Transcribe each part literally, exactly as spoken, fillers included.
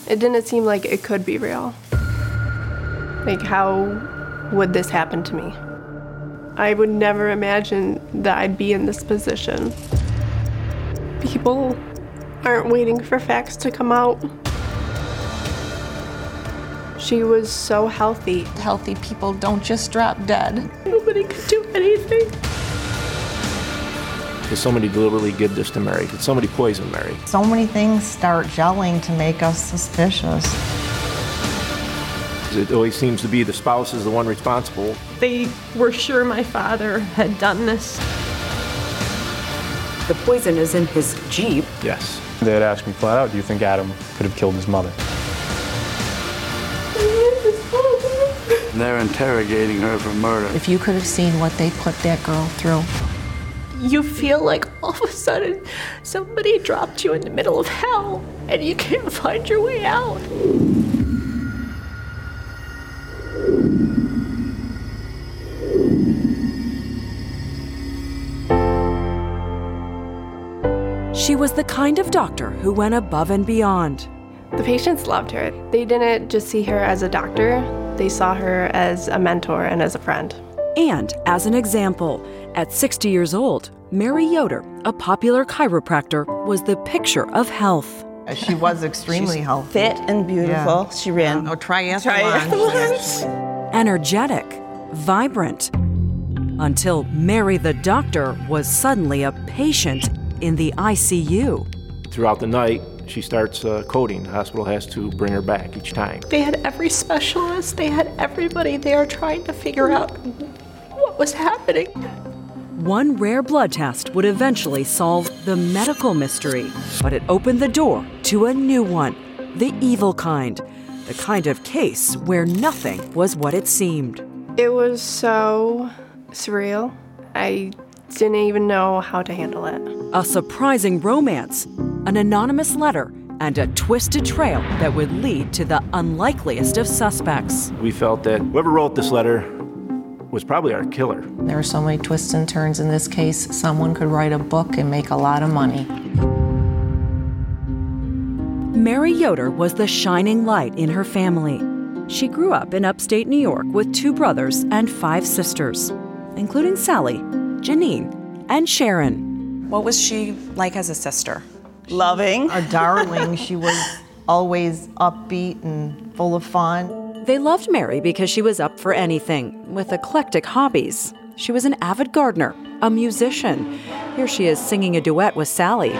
It didn't seem like it could be real. Like, how would this happen to me? I would never imagine that I'd be in this position. People aren't waiting for facts to come out. She was so healthy. Healthy people don't just drop dead. Nobody could do anything. Did somebody deliberately give this to Mary? Did somebody poison Mary? So many things start gelling to make us suspicious. It always seems to be the spouse is the one responsible. They were sure my father had done this. The poison is in his Jeep. Yes. They had asked me flat out, do you think Adam could have killed his mother? They're interrogating her for murder. If you could have seen what they put that girl through. You feel like all of a sudden somebody dropped you in the middle of hell and you can't find your way out. She was the kind of doctor who went above and beyond. The patients loved her. They didn't just see her as a doctor, they saw her as a mentor and as a friend. And as an example, at sixty years old, Mary Yoder, a popular chiropractor, was the picture of health. She was extremely She's healthy. fit and beautiful. Yeah. She ran Oh, triathlon. triathlons. Energetic, vibrant, until Mary the doctor was suddenly a patient in the I C U. Throughout the night, she starts uh, coding. The hospital has to bring her back each time. They had every specialist, they had everybody there trying to figure out what was happening. One rare blood test would eventually solve the medical mystery, but it opened the door to a new one, the evil kind, the kind of case where nothing was what it seemed. It was so surreal. I didn't even know how to handle it. A surprising romance, an anonymous letter, and a twisted trail that would lead to the unlikeliest of suspects. We felt that whoever wrote this letter was probably our killer. There are so many twists and turns in this case. Someone could write a book and make a lot of money. Mary Yoder was the shining light in her family. She grew up in upstate New York with two brothers and five sisters, including Sally, Janine, and Sharon. What was she like as a sister? Loving. A darling. She was always upbeat and full of fun. They loved Mary because she was up for anything, with eclectic hobbies. She was an avid gardener, a musician. Here she is singing a duet with Sally.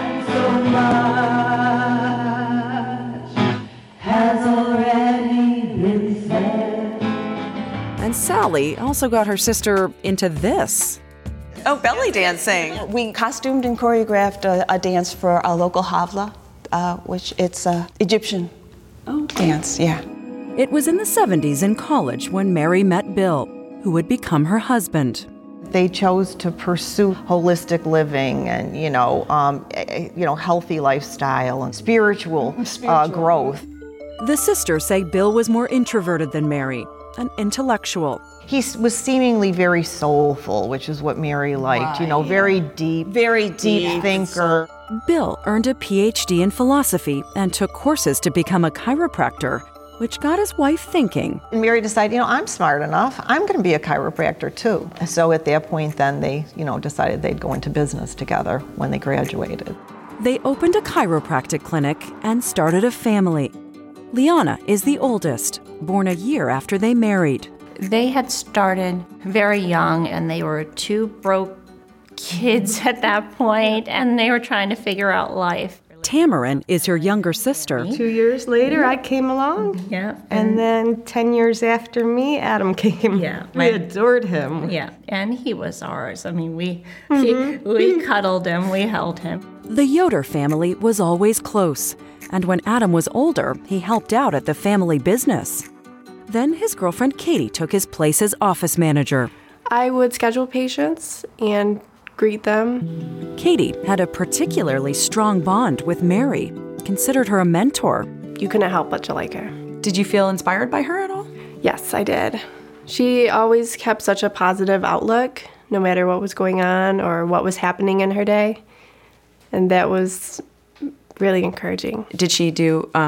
And Sally also got her sister into this. Oh, belly dancing. We costumed and choreographed a, a dance for a local havla, uh, which it's a Egyptian Oh. dance, yeah. It was in the seventies in college when Mary met Bill, who would become her husband. They chose to pursue holistic living and, you know, um, eh, you know, healthy lifestyle and spiritual, uh, growth. The sisters say Bill was more introverted than Mary, an intellectual. He s- was seemingly very soulful, which is what Mary liked, you know, very deep, Very deep deep. thinker. Bill earned a P H D in philosophy and took courses to become a chiropractor, which got his wife thinking. And Mary decided, you know, I'm smart enough. I'm going to be a chiropractor too. So at that point, then they, you know, decided they'd go into business together when they graduated. They opened a chiropractic clinic and started a family. Liana is the oldest, born a year after they married. They had started very young, and they were two broke kids at that point, and they were trying to figure out life. Tamarin is her younger sister. Two years later, I came along. Yeah. And then ten years after me, Adam came. Yeah. We adored him. Yeah, and he was ours. I mean, we he, we cuddled him, we held him. The Yoder family was always close, and when Adam was older, he helped out at the family business. Then his girlfriend Katie took his place as office manager. I would schedule patients and greet them. Katie had a particularly strong bond with Mary, considered her a mentor. You couldn't help but to like her. Did you feel inspired by her at all? Yes, I did. She always kept such a positive outlook, no matter what was going on or what was happening in her day. And that was really encouraging. Did she do um,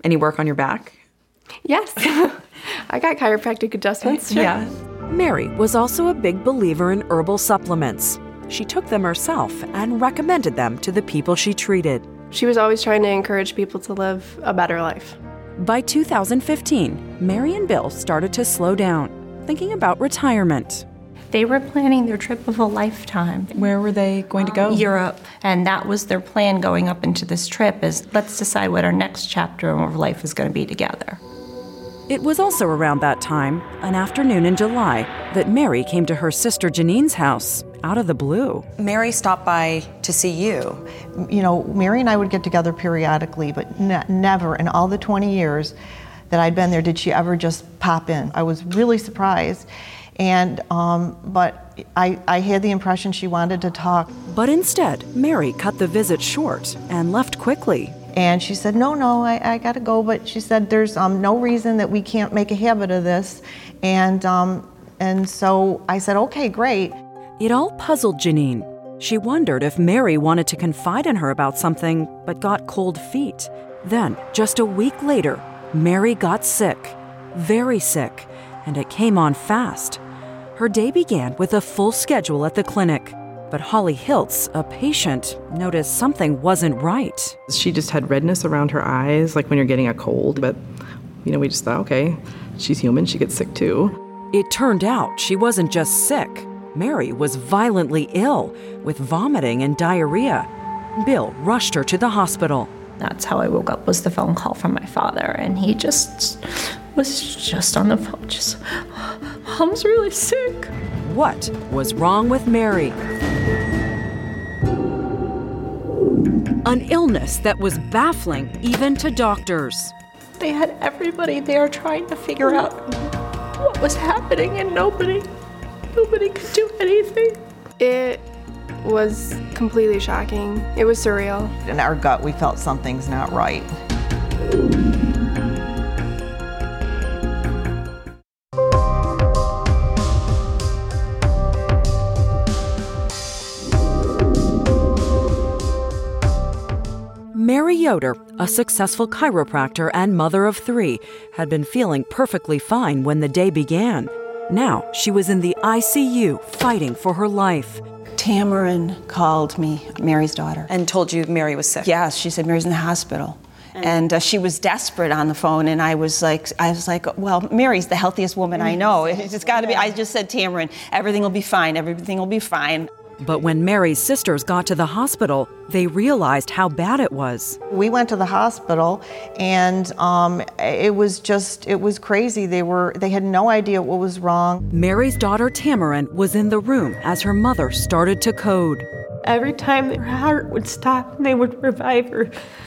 Any work on your back? Yes. I got chiropractic adjustments. Sure. Yeah. Mary was also a big believer in herbal supplements. She took them herself and recommended them to the people she treated. She was always trying to encourage people to live a better life. By two thousand fifteen, Mary and Bill started to slow down, thinking about retirement. They were planning their trip of a lifetime. Where were they going to go? Europe. And that was their plan going up into this trip is let's decide what our next chapter of life is going to be together. It was also around that time, an afternoon in July, that Mary came to her sister Janine's house, out of the blue. Mary stopped by to see you. You know, Mary and I would get together periodically, but ne- never in all the twenty years that I'd been there did she ever just pop in. I was really surprised. And, um, but I, I had the impression she wanted to talk. But instead, Mary cut the visit short and left quickly. And she said, no, no, I, I gotta go. But she said, there's um, no reason that we can't make a habit of this. And, um, and so I said, okay, great. It all puzzled Janine. She wondered if Mary wanted to confide in her about something, but got cold feet. Then, just a week later, Mary got sick, very sick, and it came on fast. Her day began with a full schedule at the clinic, but Holly Hiltz, a patient, noticed something wasn't right. She just had redness around her eyes, like when you're getting a cold, but, you know, we just thought, okay, she's human, she gets sick too. It turned out she wasn't just sick. Mary was violently ill, with vomiting and diarrhea. Bill rushed her to the hospital. That's how I woke up, was the phone call from my father, and he just was just on the phone, just, Mom's really sick. What was wrong with Mary? An illness that was baffling even to doctors. They had everybody there trying to figure out what was happening, and nobody, nobody could do anything. It was completely shocking. It was surreal. In our gut, we felt something's not right. Mary Yoder, a successful chiropractor and mother of three, had been feeling perfectly fine when the day began. Now she was in the I C U fighting for her life. Tamarin called me, Mary's daughter. And told you Mary was sick? Yes, she said Mary's in the hospital. And uh, she was desperate on the phone, and I was like, I was like, well, Mary's the healthiest woman I know. It's got to be. I just said, Tamarin, everything will be fine. Everything will be fine. But when Mary's sisters got to the hospital, they realized how bad it was. We went to the hospital, and um, it was just, it was crazy. They were, they had no idea what was wrong. Mary's daughter Tamarin was in the room as her mother started to code. Every time her heart would stop and they would revive her,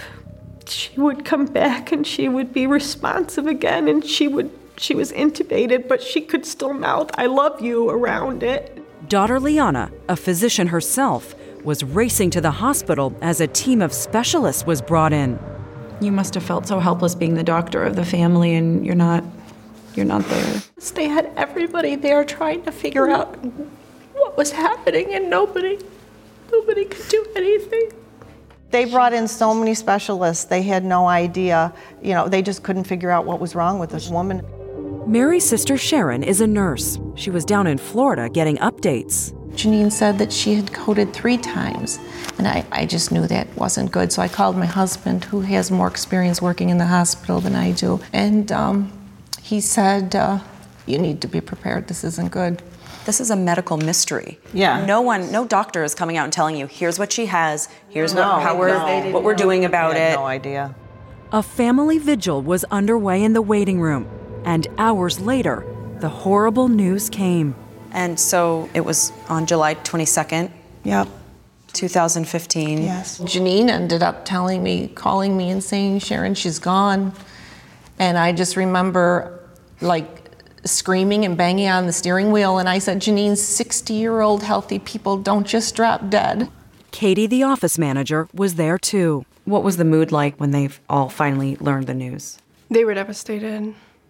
she would come back and she would be responsive again, and she would, she was intubated, but she could still mouth, "I love you" around it. Daughter Liana, a physician herself, was racing to the hospital as a team of specialists was brought in. You must have felt so helpless being the doctor of the family, and you're not, you're not there. They had everybody there trying to figure out what was happening, and nobody, nobody could do anything. They brought in so many specialists, they had no idea, you know, they just couldn't figure out what was wrong with this woman. Mary's sister Sharon is a nurse. She was down in Florida getting updates. Janine said that she had coded three times, and I, I just knew that wasn't good. So I called my husband, who has more experience working in the hospital than I do, and um, he said, uh, you need to be prepared, this isn't good. This is a medical mystery. Yeah. No one, no doctor is coming out and telling you, here's what she has, here's No, what, how we're, no. what we're doing about They had it. no idea. A family vigil was underway in the waiting room, and hours later, the horrible news came. And so it was on July twenty-second, Yep. two thousand fifteen. Yes. Janine ended up telling me, calling me and saying, Sharon, she's gone. And I just remember like screaming and banging on the steering wheel, and I said, Janine, sixty-year-old healthy people don't just drop dead. Katie, the office manager, was there too. What was the mood like when they all finally learned the news? They were devastated.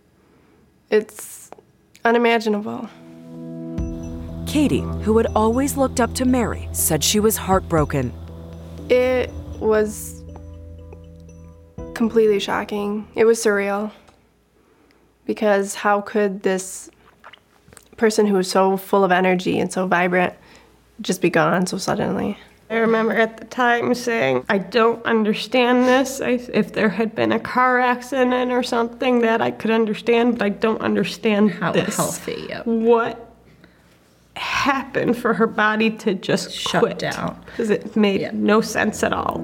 It's unimaginable. Katie, who had always looked up to Mary, said she was heartbroken. It was completely shocking. It was surreal. Because how could this person who was so full of energy and so vibrant just be gone so suddenly? I remember at the time saying, I don't understand this. I, if there had been a car accident or something that I could understand, but I don't understand How this. healthy, yep. What happened for her body to just Shut quit down. Because it made Yeah. no sense at all.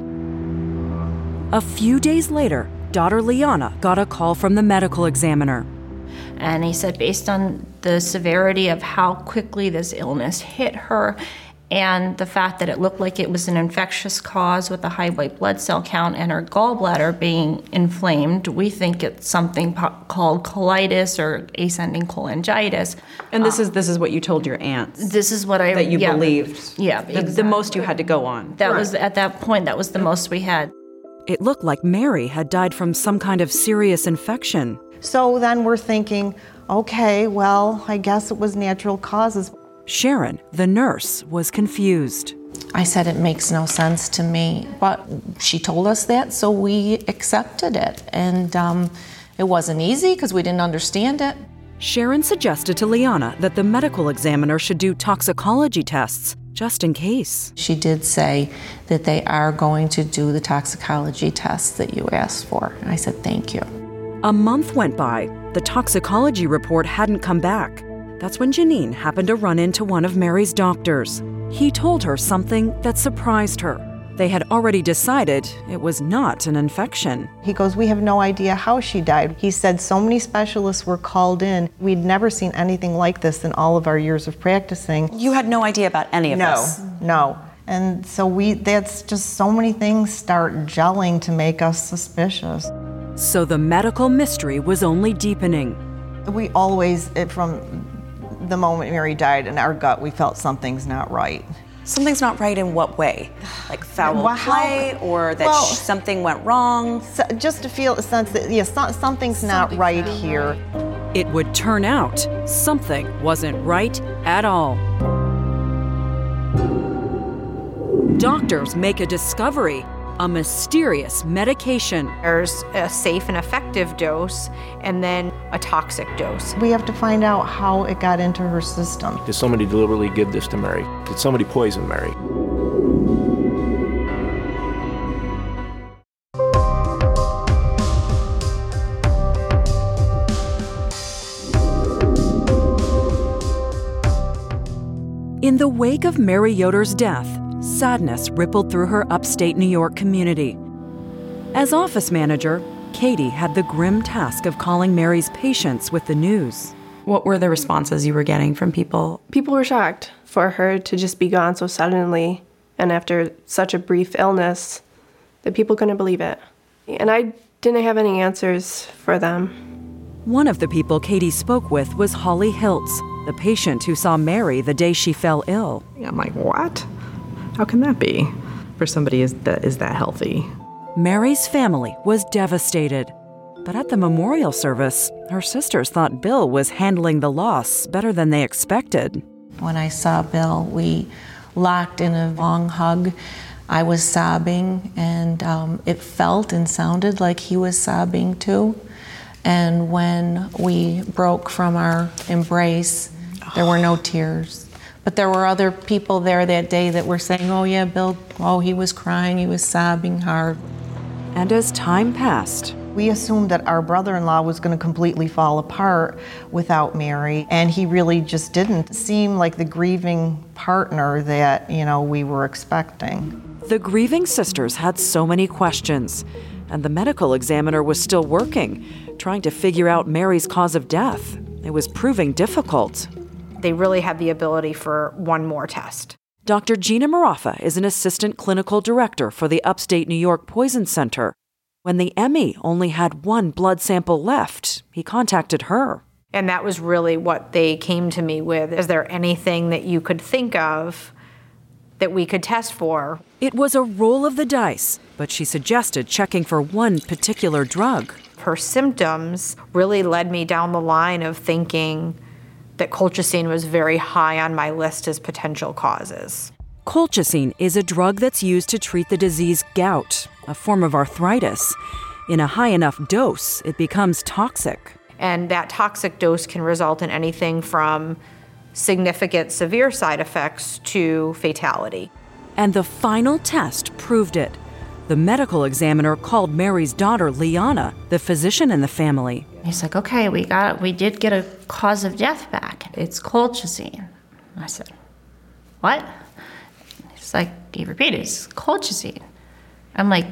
A few days later, daughter Liana got a call from the medical examiner. And he said, based on the severity of how quickly this illness hit her and the fact that it looked like it was an infectious cause with a high white blood cell count and her gallbladder being inflamed, we think it's something po- called colitis or ascending cholangitis. And this is this is what you told your aunts. This is what I that you yeah, believed. Yeah, The, the exactly. most you had to go on. That was at that point. That was the most we had. It looked like Mary had died from some kind of serious infection. So then we're thinking, okay, well, I guess it was natural causes. Sharon, the nurse, was confused. I said it makes no sense to me, but she told us that, so we accepted it. And um, it wasn't easy because we didn't understand it. Sharon suggested to Liana that the medical examiner should do toxicology tests, just in case. She did say that they are going to do the toxicology tests that you asked for. And I said, thank you. A month went by. The toxicology report hadn't come back. That's when Janine happened to run into one of Mary's doctors. He told her something that surprised her. They had already decided it was not an infection. He goes, we have no idea how she died. He said so many specialists were called in. We'd never seen anything like this in all of our years of practicing. You had no idea about any of no, this? No, no. And so we, that's just so many things start gelling to make us suspicious. So the medical mystery was only deepening. We always, from the moment Mary died, in our gut, we felt something's not right. Something's not right in what way? Like foul Well, how- play, or that well, sh- something went wrong? So, just to feel a sense that, yeah, so, something's not right here. It would turn out something wasn't right at all. Doctors make a discovery, a mysterious medication. There's a safe and effective dose, and then a toxic dose. We have to find out how it got into her system. Did somebody deliberately give this to Mary? Did somebody poison Mary? In the wake of Mary Yoder's death, sadness rippled through her upstate New York community. As office manager, Katie had the grim task of calling Mary's patients with the news. What were the responses you were getting from people? People were shocked for her to just be gone so suddenly and after such a brief illness that people couldn't believe it. And I didn't have any answers for them. One of the people Katie spoke with was Holly Hiltz, the patient who saw Mary the day she fell ill. I'm like, what? How can that be for somebody is that is that healthy? Mary's family was devastated. But at the memorial service, her sisters thought Bill was handling the loss better than they expected. When I saw Bill, we locked in a long hug. I was sobbing, and um, it felt and sounded like he was sobbing too. And when we broke from our embrace, there were no tears. But there were other people there that day that were saying, oh yeah, Bill, oh, he was crying, he was sobbing hard. And as time passed, we assumed that our brother-in-law was going to completely fall apart without Mary, and he really just didn't seem like the grieving partner that, you know, we were expecting. The grieving sisters had so many questions, and the medical examiner was still working, trying to figure out Mary's cause of death. It was proving difficult. They really had the ability for one more test. Doctor Gina Marafa is an assistant clinical director for the Upstate New York Poison Center. When the M E only had one blood sample left, he contacted her. And that was really what they came to me with. Is there anything that you could think of that we could test for? It was a roll of the dice, but she suggested checking for one particular drug. Her symptoms really led me down the line of thinking that colchicine was very high on my list as potential causes. Colchicine is a drug that's used to treat the disease gout, a form of arthritis. In a high enough dose, it becomes toxic. And that toxic dose can result in anything from significant severe side effects to fatality. And the final test proved it. The medical examiner called Mary's daughter, Liana, the physician in the family. He's like, okay, we got, we did get a cause of death back. It's colchicine. I said, what? He's like, he repeated, it's colchicine. I'm like,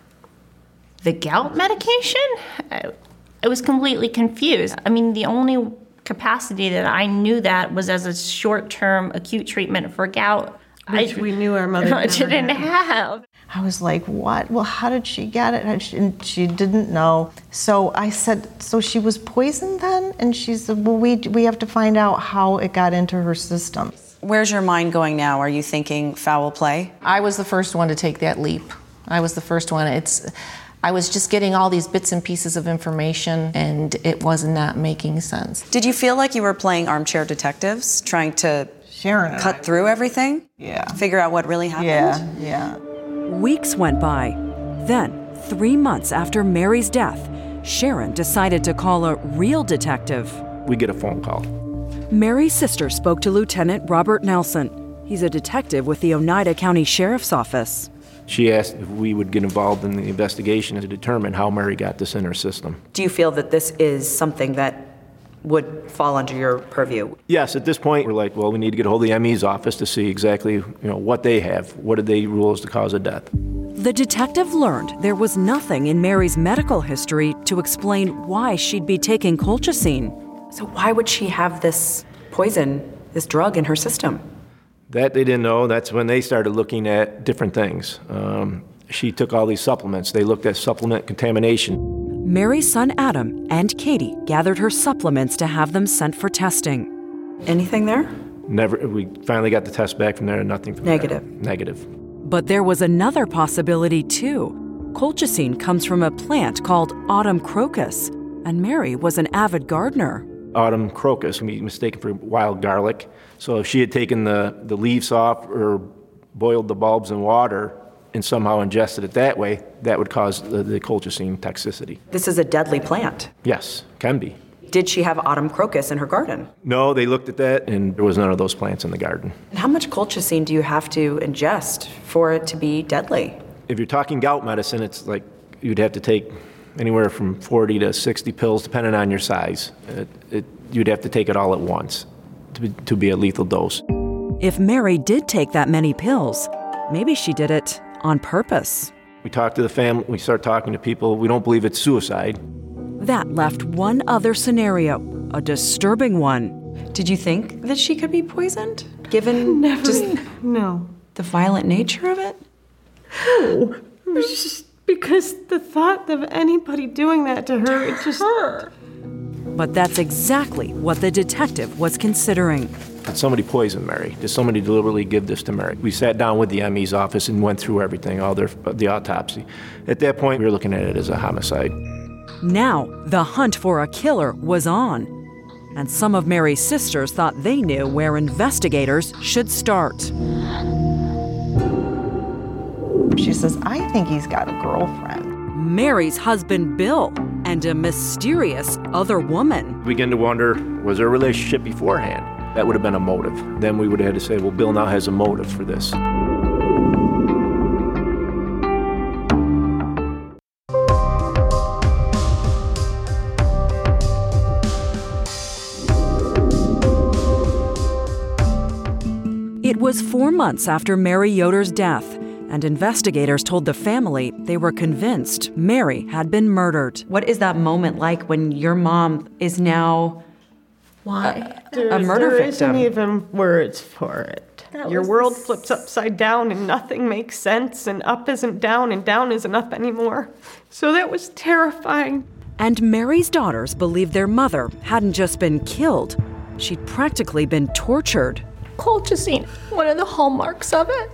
the gout medication? I, I was completely confused. I mean, the only capacity that I knew that was as a short-term acute treatment for gout. Which I, we knew our mother never didn't had. have. I was like, what? Well, how did she get it? And she, and she didn't know. So I said, so she was poisoned then? And she said, well, we, we have to find out how it got into her system. Where's your mind going now? Are you thinking foul play? I was the first one to take that leap. I was the first one. It's, I was just getting all these bits and pieces of information, and it was not making sense. Did you feel like you were playing armchair detectives, trying to Sharon cut through everything? Yeah. Figure out what really happened? Yeah, yeah. Weeks went by. Then, three months after Mary's death, Sharon decided to call a real detective. We get a phone call. Mary's sister spoke to Lieutenant Robert Nelson. He's a detective with the Oneida County Sheriff's Office. She asked if we would get involved in the investigation to determine how Mary got this in her system. Do you feel that this is something that would fall under your purview? Yes, at this point, we're like, well, we need to get a hold of the M E's office to see exactly, you know, what they have. What did they rule as the cause of death? The detective learned there was nothing in Mary's medical history to explain why she'd be taking colchicine. So why would she have this poison, this drug in her system? That they didn't know. That's when they started looking at different things. Um, she took all these supplements. They looked at supplement contamination. Mary's son Adam and Katie gathered her supplements to have them sent for testing. Anything there? Never. We finally got the test back from there, and nothing from Negative. there. Negative. But there was another possibility too. Colchicine comes from a plant called autumn crocus, and Mary was an avid gardener. Autumn crocus can be mistaken for wild garlic. So if she had taken the, the leaves off or boiled the bulbs in water and somehow ingested it that way, that would cause the, the colchicine toxicity. This is a deadly plant. Yes, can be. Did she have autumn crocus in her garden? No, they looked at that, and there was none of those plants in the garden. And how much colchicine do you have to ingest for it to be deadly? If you're talking gout medicine, it's like you'd have to take anywhere from forty to sixty pills, depending on your size. It, it, you'd have to take it all at once to be, to be a lethal dose. If Mary did take that many pills, maybe she did it on purpose. We talk to the family, we start talking to people. We don't believe it's suicide. That left one other scenario, a disturbing one. Did you think that she could be poisoned, given Never. just No. the violent nature of it? No. It was just because the thought of anybody doing that to her, it just... Her. But that's exactly what the detective was considering. Did somebody poison Mary? Did somebody deliberately give this to Mary? We sat down with the M E's office and went through everything, all their, the autopsy. At that point, we were looking at it as a homicide. Now, the hunt for a killer was on. And some of Mary's sisters thought they knew where investigators should start. She says, I think he's got a girlfriend. Mary's husband, Bill, and a mysterious other woman. We begin to wonder, was there a relationship beforehand? That would have been a motive. Then we would have had to say, well, Bill now has a motive for this. It was four months after Mary Yoder's death, and investigators told the family they were convinced Mary had been murdered. What is that moment like when your mom is now Why? There's, a murder there victim? isn't even words for it. That Your was world the s- flips upside down and nothing makes sense, and up isn't down and down isn't up anymore. So that was terrifying. And Mary's daughters believed their mother hadn't just been killed, she'd practically been tortured. Colchicine, one of the hallmarks of it,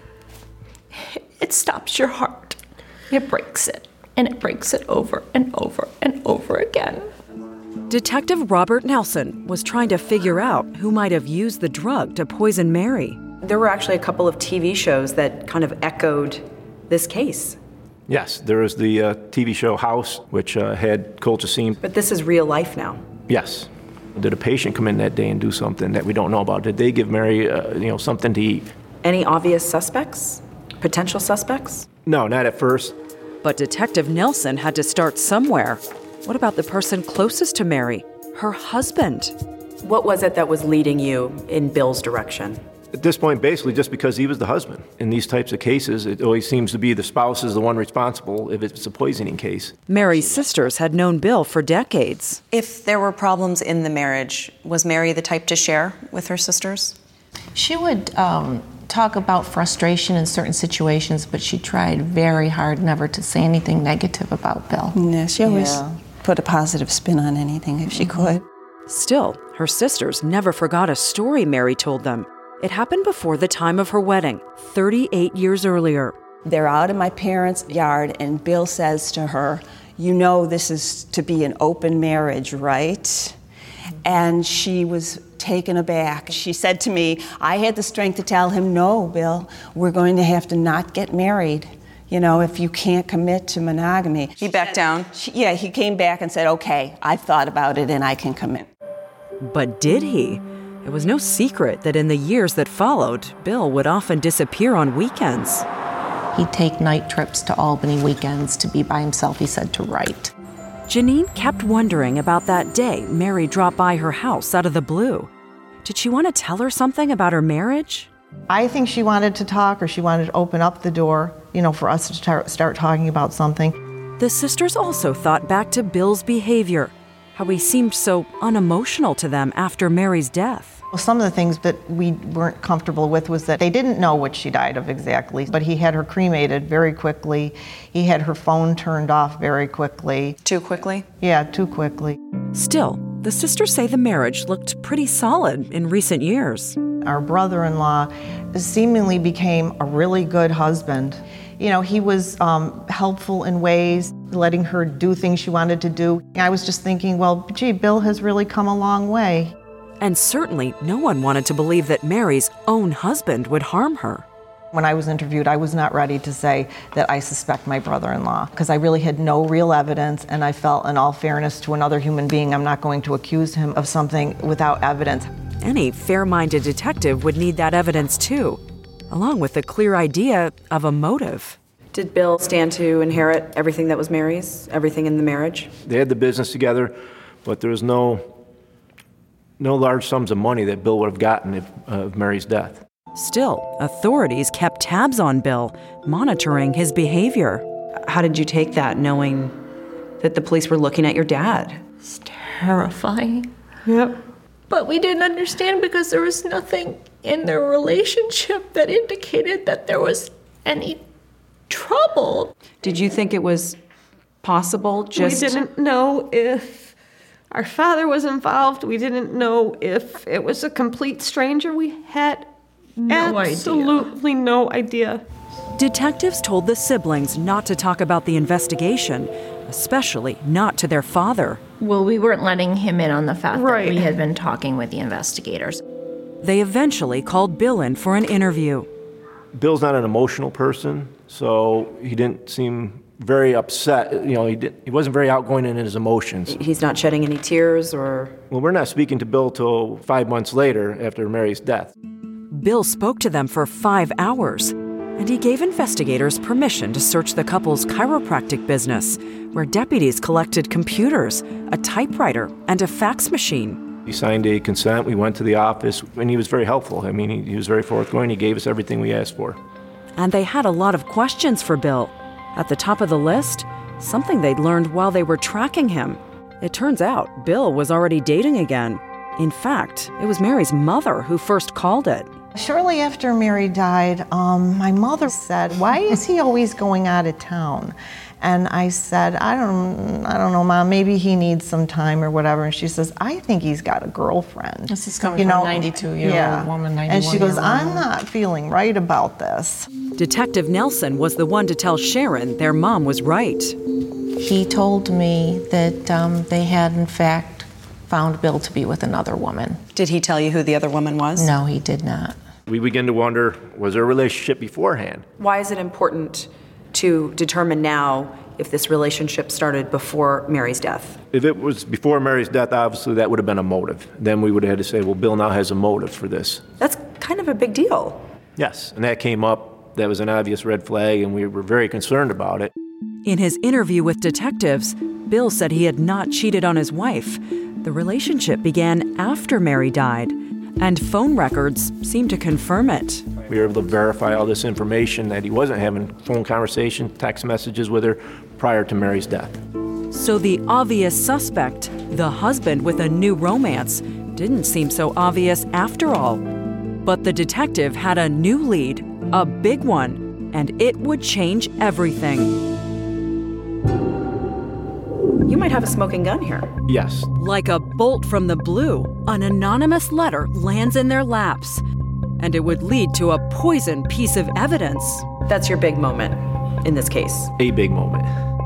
it stops your heart. It breaks it, and it breaks it over and over and over again. Detective Robert Nelson was trying to figure out who might have used the drug to poison Mary. There were actually a couple of T V shows that kind of echoed this case. Yes, there was the uh, T V show House, which uh, had colchicine. But this is real life now. Yes. Did a patient come in that day and do something that we don't know about? Did they give Mary, uh, you know, something to eat? Any obvious suspects? Potential suspects? No, not at first. But Detective Nelson had to start somewhere. What about the person closest to Mary? Her husband. What was it that was leading you in Bill's direction? At this point, basically just because he was the husband. In these types of cases, it always seems to be the spouse is the one responsible if it's a poisoning case. Mary's sisters had known Bill for decades. If there were problems in the marriage, was Mary the type to share with her sisters? She would um, talk about frustration in certain situations, but she tried very hard never to say anything negative about Bill. Yeah, she always Yeah. put a positive spin on anything if she could. Still, her sisters never forgot a story Mary told them. It happened before the time of her wedding, thirty-eight years earlier. They're out in my parents' yard, and Bill says to her, "You know this is to be an open marriage, right?" And she was taken aback. She said to me, "I had the strength to tell him, no, Bill, we're going to have to not get married, you know, if you can't commit to monogamy." He backed down? She, yeah, he came back and said, "Okay, I've thought about it and I can commit." But did he? It was no secret that in the years that followed, Bill would often disappear on weekends. He'd take night trips to Albany weekends to be by himself, he said, to write. Janine kept wondering about that day Mary dropped by her house out of the blue. Did she want to tell her something about her marriage? I think she wanted to talk, or she wanted to open up the door, you know, for us to tar- start talking about something. The sisters also thought back to Bill's behavior, how he seemed so unemotional to them after Mary's death. Well, some of the things that we weren't comfortable with was that they didn't know what she died of exactly, but he had her cremated very quickly. He had her phone turned off very quickly. Too quickly? Yeah, too quickly. Still, the sisters say the marriage looked pretty solid in recent years. Our brother-in-law seemingly became a really good husband. You know, he was um, helpful in ways, letting her do things she wanted to do. I was just thinking, well, gee, Bill has really come a long way. And certainly no one wanted to believe that Mary's own husband would harm her. When I was interviewed, I was not ready to say that I suspect my brother-in-law, because I really had no real evidence, and I felt, in all fairness to another human being, I'm not going to accuse him of something without evidence. Any fair-minded detective would need that evidence too, along with a clear idea of a motive. Did Bill stand to inherit everything that was Mary's, everything in the marriage? They had the business together, but there was no, no large sums of money that Bill would have gotten if, uh, of Mary's death. Still, authorities kept tabs on Bill, monitoring his behavior. How did you take that, knowing that the police were looking at your dad? It's terrifying. Yep. But we didn't understand because there was nothing in their relationship that indicated that there was any trouble. Did you think it was possible just... We didn't know if our father was involved. We didn't know if it was a complete stranger. We had no absolutely idea. no idea. Detectives told the siblings not to talk about the investigation, especially not to their father. Well, we weren't letting him in on the fact Right. that we had been talking with the investigators. They eventually called Bill in for an interview. Bill's not an emotional person, so he didn't seem very upset. You know, he, didn't, he wasn't very outgoing in his emotions. He's not shedding any tears or... Well, we're not speaking to Bill till five months later after Mary's death. Bill spoke to them for five hours, and he gave investigators permission to search the couple's chiropractic business, where deputies collected computers, a typewriter, and a fax machine. He signed a consent. We went to the office, and he was very helpful. I mean, he, he was very forthgoing. He gave us everything we asked for. And they had a lot of questions for Bill. At the top of the list, something they'd learned while they were tracking him. It turns out Bill was already dating again. In fact, it was Mary's mother who first called it. Shortly after Mary died, um, my mother said, "Why is he always going out of town?" And I said, I don't, I don't know, Mom, maybe he needs some time or whatever. And she says, "I think he's got a girlfriend." This is coming from a ninety-two-year-old woman, And she goes, ninety-one-year-old "I'm woman. not feeling right about this." Detective Nelson was the one to tell Sharon their mom was right. He told me that um, they had, in fact, found Bill to be with another woman. Did he tell you who the other woman was? No, he did not. We begin to wonder, was there a relationship beforehand? Why is it important to determine now if this relationship started before Mary's death? If it was before Mary's death, obviously that would have been a motive. Then we would have had to say, well, Bill now has a motive for this. That's kind of a big deal. Yes, and that came up. That was an obvious red flag, and we were very concerned about it. In his interview with detectives, Bill said he had not cheated on his wife. The relationship began after Mary died, and phone records seem to confirm it. We were able to verify all this information that he wasn't having phone conversation, text messages with her prior to Mary's death. So the obvious suspect, the husband with a new romance, didn't seem so obvious after all. But the detective had a new lead, a big one, and it would change everything. You might have a smoking gun here. Yes. Like a bolt from the blue, an anonymous letter lands in their laps, and it would lead to a poisoned piece of evidence. That's your big moment in this case. A big moment.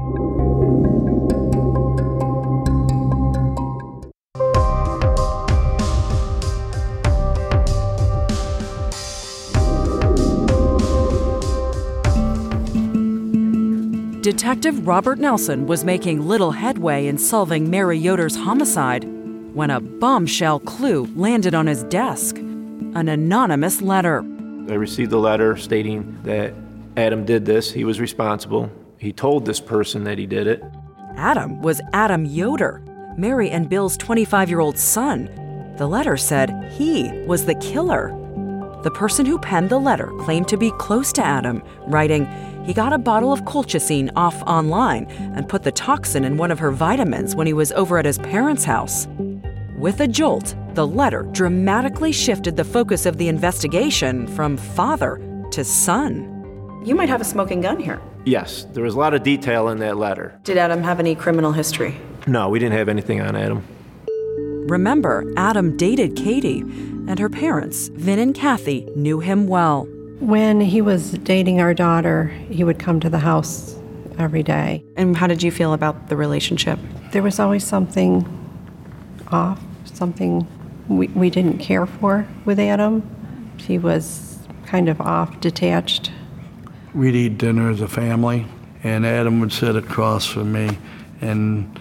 Detective Robert Nelson was making little headway in solving Mary Yoder's homicide when a bombshell clue landed on his desk, an anonymous letter. I received a letter stating that Adam did this, he was responsible, he told this person that he did it. Adam was Adam Yoder, Mary and Bill's twenty-five-year-old son. The letter said he was the killer. The person who penned the letter claimed to be close to Adam, writing, he got a bottle of colchicine off online and put the toxin in one of her vitamins when he was over at his parents' house. With a jolt, the letter dramatically shifted the focus of the investigation from father to son. You might have a smoking gun here. Yes, there was a lot of detail in that letter. Did Adam have any criminal history? No, we didn't have anything on Adam. Remember, Adam dated Katie, and her parents, Vin and Kathy, knew him well. When he was dating our daughter, he would come to the house every day. And how did you feel about the relationship? There was always something off, something we, we didn't care for with Adam. He was kind of off, detached. We'd eat dinner as a family, and Adam would sit across from me, and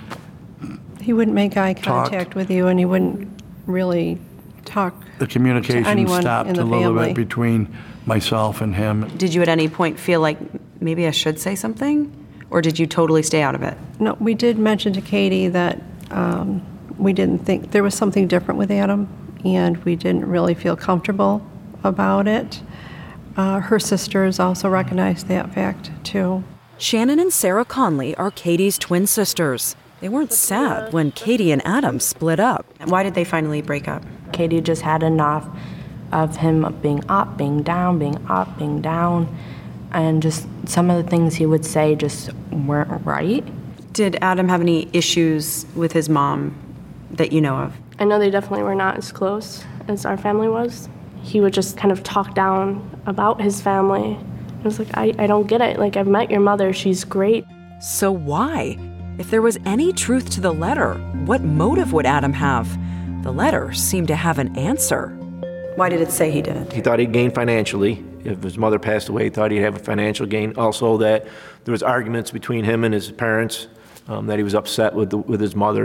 he wouldn't make eye talked. contact with you, and he wouldn't really talk The communication to anyone stopped in the a little family. bit between myself and him. Did you at any point feel like maybe I should say something? Or did you totally stay out of it? No, we did mention to Katie that um, we didn't think there was something different with Adam, and we didn't really feel comfortable about it. Uh, her sisters also recognized that fact, too. Shannon and Sarah Conley are Katie's twin sisters. They weren't sad when Katie and Adam split up. Why did they finally break up? Katie just had enough of him being up, being down, being up, being down, and just some of the things he would say just weren't right. Did Adam have any issues with his mom that you know of? I know they definitely were not as close as our family was. He would just kind of talk down about his family. I was like, I, I don't get it. Like, I've met your mother. She's great. So why? If there was any truth to the letter, what motive would Adam have? The letter seemed to have an answer. Why did it say he did it? He thought he'd gain financially. If his mother passed away, he thought he'd have a financial gain. Also that there was arguments between him and his parents, um, that he was upset with, the, with his mother.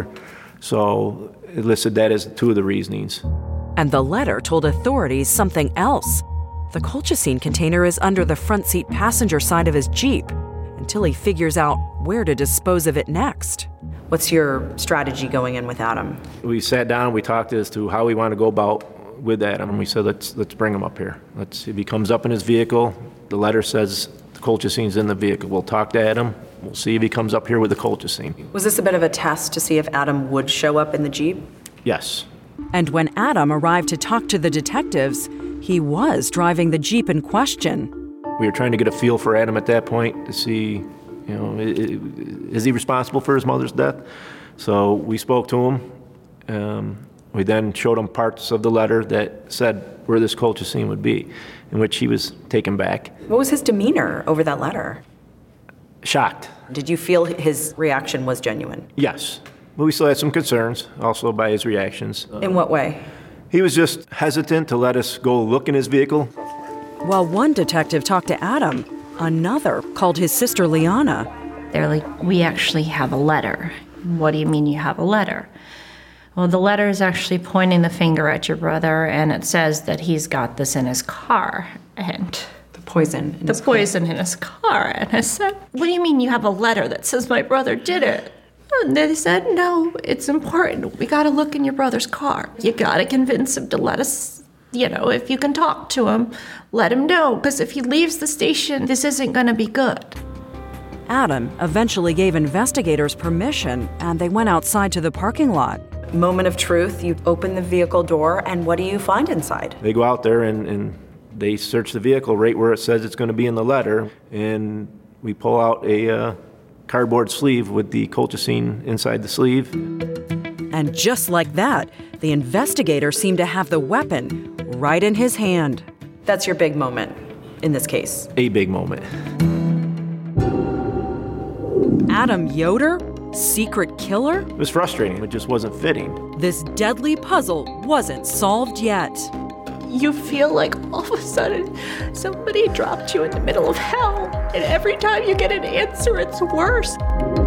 So it listed that as two of the reasonings. And the letter told authorities something else. The colchicine container is under the front seat passenger side of his Jeep until he figures out where to dispose of it next. What's your strategy going in with Adam? We sat down, we talked as to how we want to go about with Adam, and we said, let's let's bring him up here. Let's, if he comes up in his vehicle, the letter says the colchicine's in the vehicle. We'll talk to Adam. We'll see if he comes up here with the colchicine. Was this a bit of a test to see if Adam would show up in the Jeep? Yes. And when Adam arrived to talk to the detectives, he was driving the Jeep in question. We were trying to get a feel for Adam at that point to see, you know, is he responsible for his mother's death? So we spoke to him. Um, we then showed him parts of the letter that said where this colchicine would be, in which he was taken back. What was his demeanor over that letter? Shocked. Did you feel his reaction was genuine? Yes. But we still had some concerns, also by his reactions. In what way? He was just hesitant to let us go look in his vehicle. While one detective talked to Adam, Another called his sister Liana. They're like, we actually have a letter. What do you mean you have a letter? Well, the letter is actually pointing the finger at your brother, and it says that he's got this in his car. And the poison in the his poison car. in his car. And I said, what do you mean you have a letter that says my brother did it? And they said, no, it's important. We got to look in your brother's car. You got to convince him to let us, you know, if you can talk to him, let him know. Because if he leaves the station, this isn't going to be good. Adam eventually gave investigators permission, and they went outside to the parking lot. Moment of truth, you open the vehicle door, and what do you find inside? They go out there and, and they search the vehicle right where it says it's going to be in the letter, and we pull out a uh, cardboard sleeve with the colchicine inside the sleeve. And just like that, the investigator seemed to have the weapon right in his hand. That's your big moment in this case. A big moment. Adam Yoder? Secret killer? It was frustrating. It just wasn't fitting. This deadly puzzle wasn't solved yet. You feel like all of a sudden somebody dropped you in the middle of hell, and every time you get an answer, it's worse.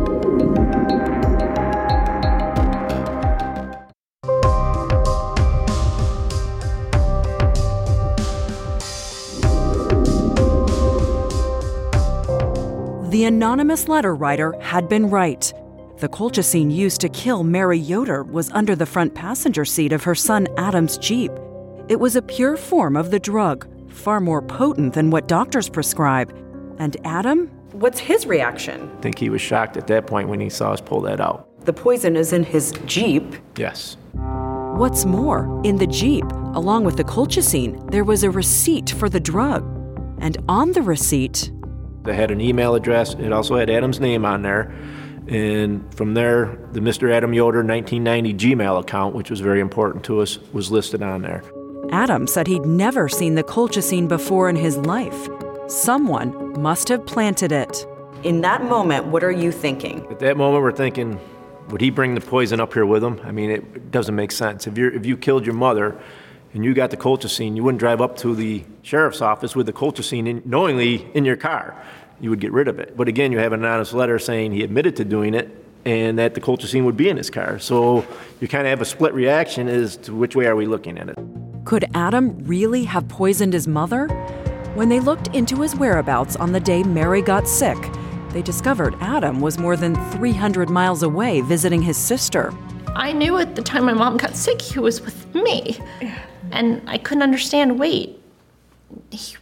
The anonymous letter writer had been right. The colchicine used to kill Mary Yoder was under the front passenger seat of her son Adam's Jeep. It was a pure form of the drug, far more potent than what doctors prescribe. And Adam? What's his reaction? I think he was shocked at that point when he saw us pull that out. The poison is in his Jeep. Yes. What's more, in the Jeep, along with the colchicine, there was a receipt for the drug. And on the receipt, it had an email address. It also had Adam's name on there. And from there, the Mister Adam Yoder nineteen ninety Gmail account, which was very important to us, was listed on there. Adam said he'd never seen the colchicine before in his life. Someone must have planted it. In that moment, what are you thinking? At that moment, we're thinking, would he bring the poison up here with him? I mean, it doesn't make sense. If you're if you killed your mother and you got the colchicine, you wouldn't drive up to the sheriff's office with the colchicine in, knowingly in your car. You would get rid of it. But again, you have an anonymous letter saying he admitted to doing it and that the colchicine would be in his car. So you kind of have a split reaction as to which way are we looking at it. Could Adam really have poisoned his mother? When they looked into his whereabouts on the day Mary got sick, they discovered Adam was more than three hundred miles away visiting his sister. I knew at the time my mom got sick, he was with me. And I couldn't understand, wait, he,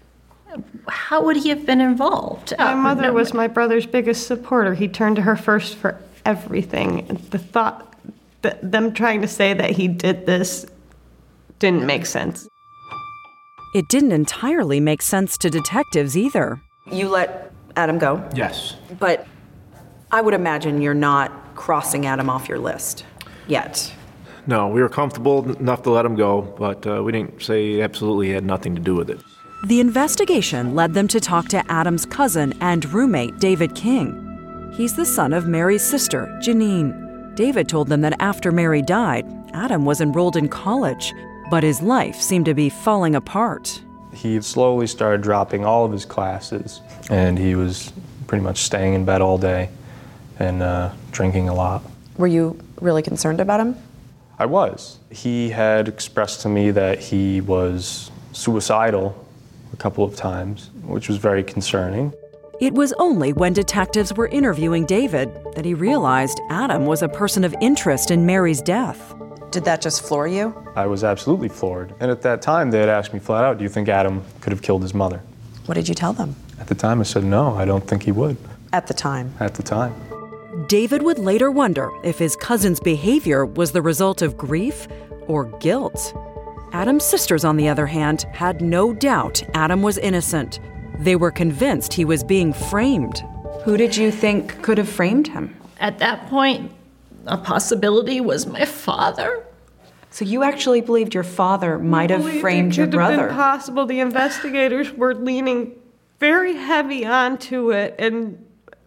how would he have been involved? My mother was my brother's biggest supporter. He turned to her first for everything. The thought that them trying to say that he did this didn't make sense. It didn't entirely make sense to detectives either. You let Adam go? Yes. But I would imagine you're not crossing Adam off your list yet. No, we were comfortable enough to let him go, but uh, we didn't say absolutely he had nothing to do with it. The investigation led them to talk to Adam's cousin and roommate, David King. He's the son of Mary's sister, Janine. David told them that after Mary died, Adam was enrolled in college, but his life seemed to be falling apart. He slowly started dropping all of his classes, and he was pretty much staying in bed all day and uh, drinking a lot. Were you really concerned about him? I was. He had expressed to me that he was suicidal a couple of times, which was very concerning. It was only when detectives were interviewing David that he realized Adam was a person of interest in Mary's death. Did that just floor you? I was absolutely floored. And at that time, they had asked me flat out, do you think Adam could have killed his mother? What did you tell them? At the time, I said, no, I don't think he would. At the time? At the time. David would later wonder if his cousin's behavior was the result of grief or guilt. Adam's sisters, on the other hand, had no doubt Adam was innocent. They were convinced he was being framed. Who did you think could have framed him? At that point, a possibility was my father. So you actually believed your father might have framed your brother? It could have been possible. The investigators were leaning very heavy onto it and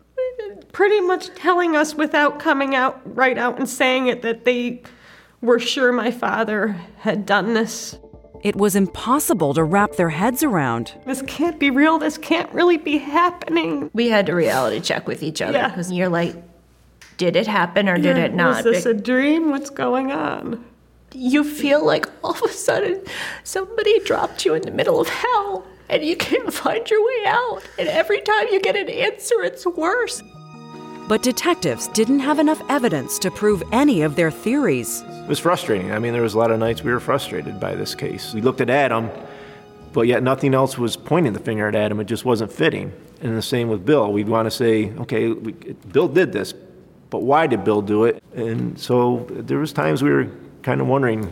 pretty much telling us without coming out right out and saying it that they were sure my father had done this. it was impossible to wrap their heads around. This can't be real. This can't really be happening. We had to reality check with each other Yeah. because you're like, did it happen or did Yeah, it not? Was this a dream? What's going on? You feel like all of a sudden somebody dropped you in the middle of hell and you can't find your way out. And every time you get an answer, it's worse. But detectives didn't have enough evidence to prove any of their theories. It was frustrating. I mean, there was a lot of nights we were frustrated by this case. We looked at Adam, but yet nothing else was pointing the finger at Adam. It just wasn't fitting. And the same with Bill. We'd want to say, okay, we, Bill did this, but why did Bill do it? And so there was times we were kind of wondering.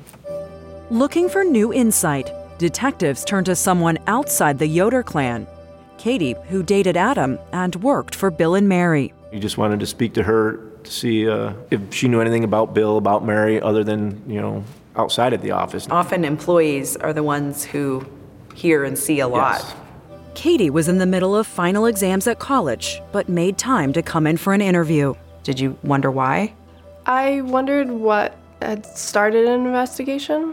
Looking for new insight, detectives turned to someone outside the Yoder clan, Katie, who dated Adam and worked for Bill and Mary. We just wanted to speak to her to see uh, if she knew anything about Bill, about Mary, other than, you know, outside of the office. Often employees are the ones who hear and see a lot. Yes. Katie was in the middle of final exams at college, but made time to come in for an interview. Did you wonder why? I wondered what had started an investigation,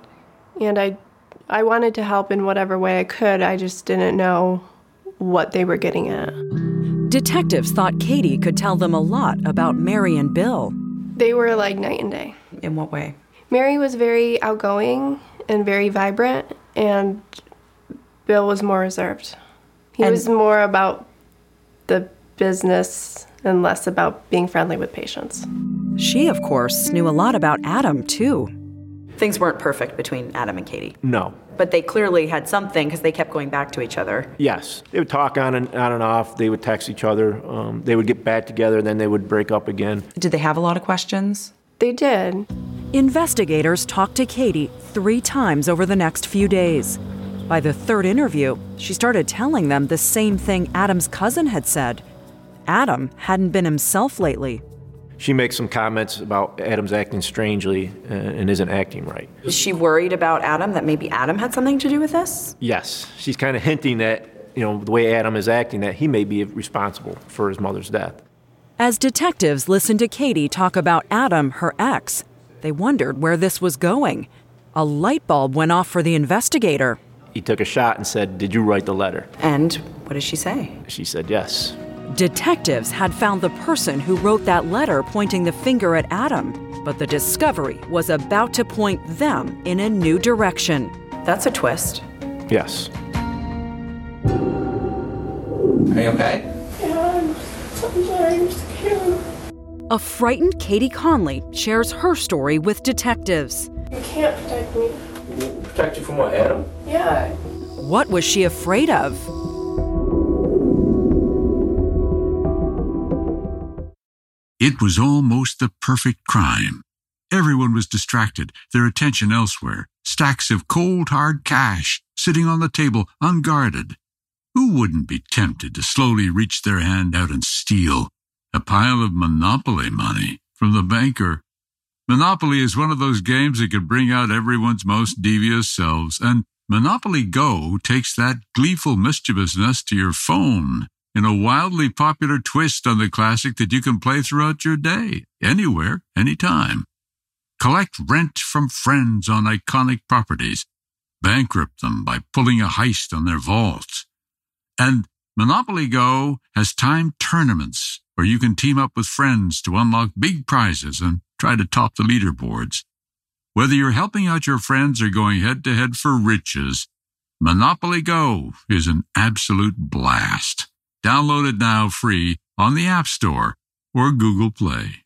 and I, I wanted to help in whatever way I could. I just didn't know what they were getting at. Detectives thought Katie could tell them a lot about Mary and Bill. They were like night and day. In what way? Mary was very outgoing and very vibrant, and Bill was more reserved. He And- was more about the business and less about being friendly with patients. She, of course, knew a lot about Adam, too. Things weren't perfect between Adam and Katie, No. but they clearly had something because they kept going back to each other. Yes. They would talk on and on and off. They would text each other. Um, they would get back together, then they would break up again. Did they have a lot of questions? They did. Investigators talked to Katie three times over the next few days. By the third interview, she started telling them the same thing Adam's cousin had said. Adam hadn't been himself lately. She makes some comments about Adam's acting strangely uh, and isn't acting right. Is she worried about Adam, that maybe Adam had something to do with this? Yes. She's kind of hinting that, you know, the way Adam is acting, that he may be responsible for his mother's death. As detectives listened to Katie talk about Adam, her ex, they wondered where this was going. A light bulb went off for the investigator. He took a shot and said, "Did you write the letter?" And what did she say? She said yes. Detectives had found the person who wrote that letter pointing the finger at Adam, but the discovery was about to point them in a new direction. That's a twist. Yes. Are you okay? Yeah, I'm sorry, I'm scared. A frightened Katie Conley shares her story with detectives. You can't protect me. Protect you from what, Adam? Yeah. What was she afraid of? It was almost the perfect crime. Everyone was distracted, their attention elsewhere. Stacks of cold, hard cash sitting on the table, unguarded. Who wouldn't be tempted to slowly reach their hand out and steal a pile of Monopoly money from the banker? Monopoly is one of those games that can bring out everyone's most devious selves, and Monopoly Go takes that gleeful mischievousness to your phone in a wildly popular twist on the classic that you can play throughout your day, anywhere, anytime. Collect rent from friends on iconic properties. Bankrupt them by pulling a heist on their vaults. And Monopoly Go has timed tournaments where you can team up with friends to unlock big prizes and try to top the leaderboards. Whether you're helping out your friends or going head-to-head for riches, Monopoly Go is an absolute blast. Download it now free on the App Store or Google Play.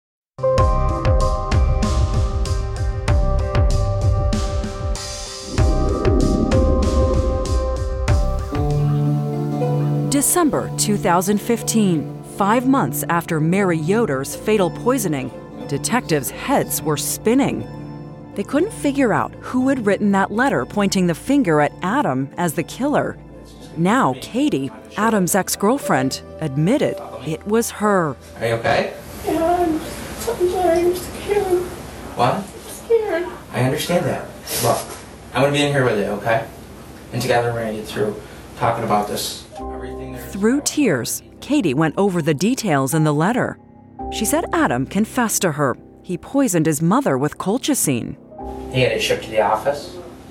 December two thousand fifteen, five months after Mary Yoder's fatal poisoning, detectives' heads were spinning. They couldn't figure out who had written that letter pointing the finger at Adam as the killer. Now Katie, Adam's ex-girlfriend, admitted it was her. Are you okay? Yeah, I'm, I'm sorry, I'm scared. What? I'm scared. I understand that. Look, I'm gonna be in here with you, okay? And together we're gonna get through talking about this. Everything there. Through tears, Katie went over the details in the letter. She said Adam confessed to her. He poisoned his mother with colchicine. He had it shipped to the office.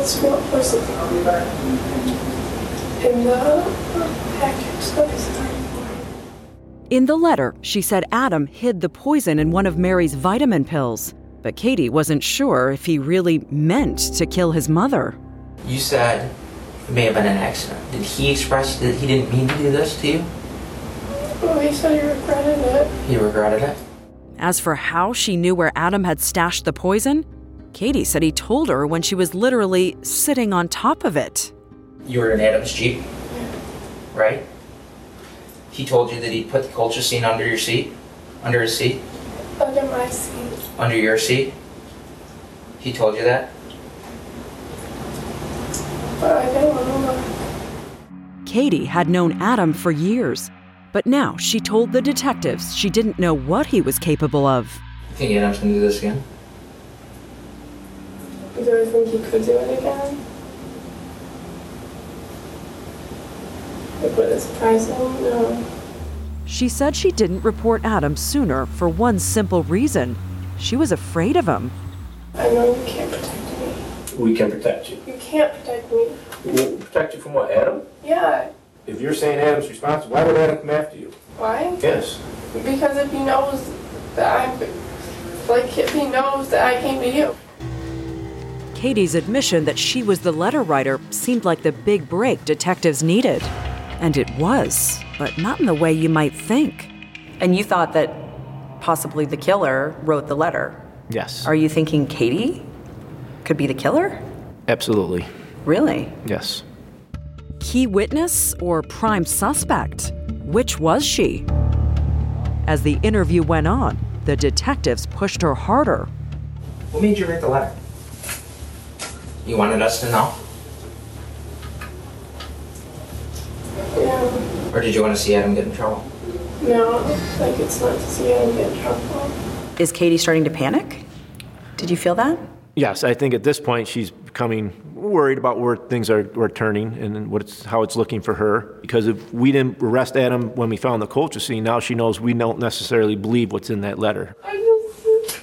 this real person in the package that was there. In the letter, she said Adam hid the poison in one of Mary's vitamin pills, but Katie wasn't sure if he really meant to kill his mother. You said it may have been an accident. Did he express that he didn't mean to do this to you? Well, he said he regretted it. He regretted it? As for how she knew where Adam had stashed the poison, Katie said he told her when she was literally sitting on top of it. You were in Adam's Jeep? Yeah. Right? He told you that he put the colchicine under your seat? Under his seat? Under my seat. Under your seat? He told you that? But I didn't want to look. Katie had known Adam for years, but now she told the detectives she didn't know what he was capable of. You think Adam's gonna do this again? Do I think he could do it again? Like, would it surprise him? No. She said she didn't report Adam sooner for one simple reason. She was afraid of him. I know you can't protect me. We can protect you. You can't protect me. We'll protect you from what, Adam? Yeah. If you're saying Adam's responsible, why would Adam come after you? Why? Yes. Because if he knows that I'm, like, if he knows that I came to you. Katie's admission that she was the letter writer seemed like the big break detectives needed. And it was, but not in the way you might think. And you thought that possibly the killer wrote the letter? Yes. Are you thinking Katie could be the killer? Absolutely. Really? Yes. Key witness or prime suspect? Which was she? As the interview went on, the detectives pushed her harder. What made you write the letter? You wanted us to know? Yeah. Or did you want to see Adam get in trouble? No, like, it's not to see him get in trouble. Is Katie starting to panic? Did you feel that? Yes, I think at this point she's becoming worried about where things are, are turning and what it's, how it's looking for her. Because if we didn't arrest Adam when we found the colchicine, now she knows we don't necessarily believe what's in that letter. I just,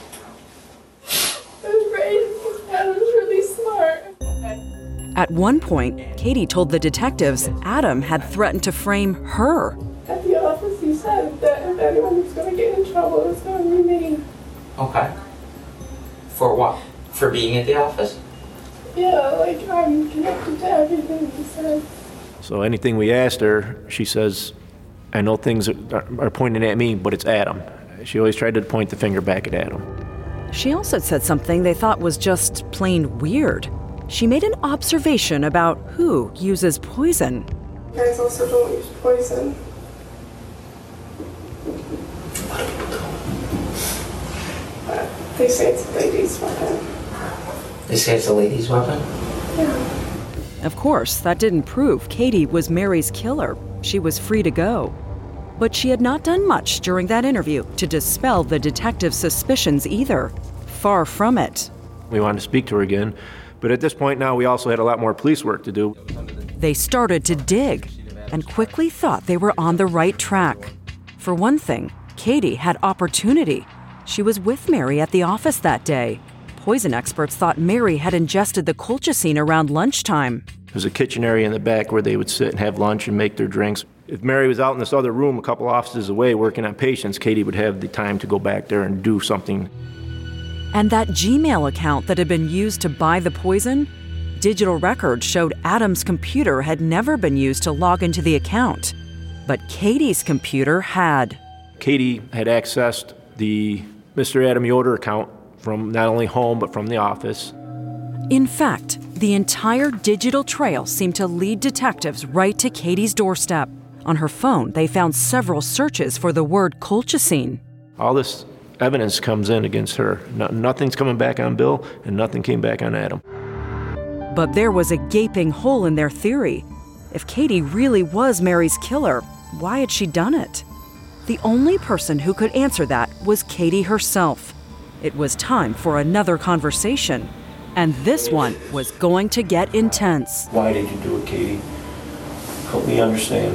I'm afraid Adam's really smart. At one point, Katie told the detectives Adam had threatened to frame her. At the office, he said that if anyone was going to get in trouble, it's going to be me. Okay. For what? For being at the office? Yeah, like, I'm connected to everything he said. So anything we asked her, she says, I know things are, are pointing at me, but it's Adam. She always tried to point the finger back at Adam. She also said something they thought was just plain weird. She made an observation about who uses poison. Guys also don't use poison. But they say it's a lady's weapon. They say it's a lady's weapon? Yeah. Of course, that didn't prove Katie was Mary's killer. She was free to go. But she had not done much during that interview to dispel the detective's suspicions either. Far from it. We wanted to speak to her again, but at this point now we also had a lot more police work to do. They started to dig and quickly thought they were on the right track. For one thing, Katie had opportunity. She was with Mary at the office that day. Poison experts thought Mary had ingested the colchicine around lunchtime. There's a kitchen area in the back where they would sit and have lunch and make their drinks. If Mary was out in this other room a couple offices away working on patients, Katie would have the time to go back there and do something. And that Gmail account that had been used to buy the poison? Digital records showed Adam's computer had never been used to log into the account. But Katie's computer had. Katie had accessed the Mister Adam Yoder account from not only home but from the office. In fact, the entire digital trail seemed to lead detectives right to Katie's doorstep. On her phone, they found several searches for the word colchicine. All this evidence comes in against her. No, nothing's coming back on Bill, and nothing came back on Adam. But there was a gaping hole in their theory. If Katie really was Mary's killer, why had she done it? The only person who could answer that was Katie herself. It was time for another conversation, and this one was going to get intense. Why did you do it, Katie? Help me understand.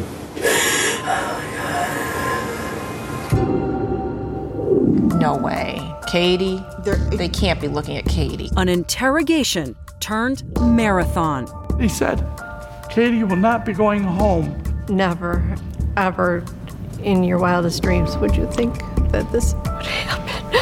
No way. Katie? They're, they can't be looking at Katie. An interrogation turned marathon. He said, Katie will not be going home. Never, ever in your wildest dreams would you think that this would happen.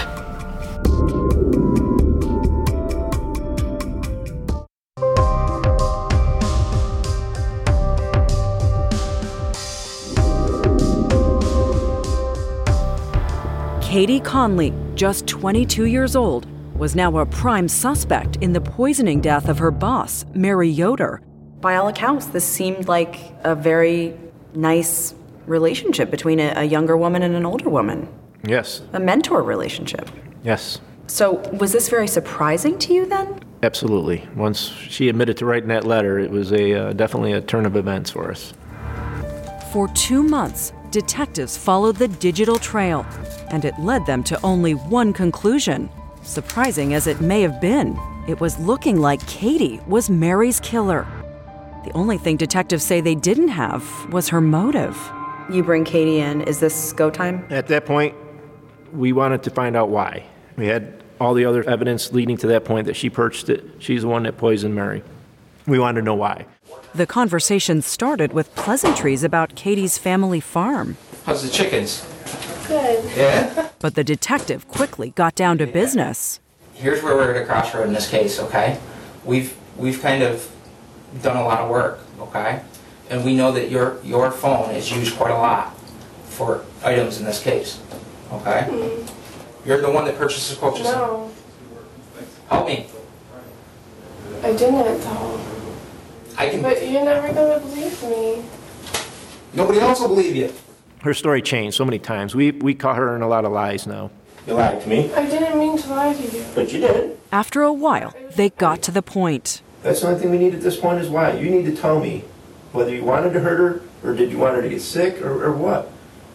Katie Conley, just twenty-two years old, was now a prime suspect in the poisoning death of her boss, Mary Yoder. By all accounts, this seemed like a very nice relationship between a, a younger woman and an older woman. Yes. A mentor relationship. Yes. So was this very surprising to you then? Absolutely. Once she admitted to writing that letter, it was a uh, definitely a turn of events for us. For two months, detectives followed the digital trail, and it led them to only one conclusion. Surprising as it may have been, it was looking like Katie was Mary's killer. The only thing detectives say they didn't have was her motive. You bring Katie in. Is this go time? At that point, we wanted to find out why. We had all the other evidence leading to that point that she purchased it. She's the one that poisoned Mary. We wanted to know why. The conversation started with pleasantries about Katie's family farm. How's the chickens? Good. Yeah? But the detective quickly got down to business. Here's where we're at a crossroad in this case, okay? We've we've kind of done a lot of work, okay? And we know that your your phone is used quite a lot for items in this case, okay? Mm. You're the one that purchases Colchicine. No, Help me. I didn't though. I can. But you're never gonna believe me. Nobody else will believe you. Her story changed so many times. We we caught her in a lot of lies now. You lied to me. I didn't mean to lie to you. But you did. After a while, they got to the point. That's the only thing we need at this point is why. You need to tell me whether you wanted to hurt her or did you want her to get sick or, or what.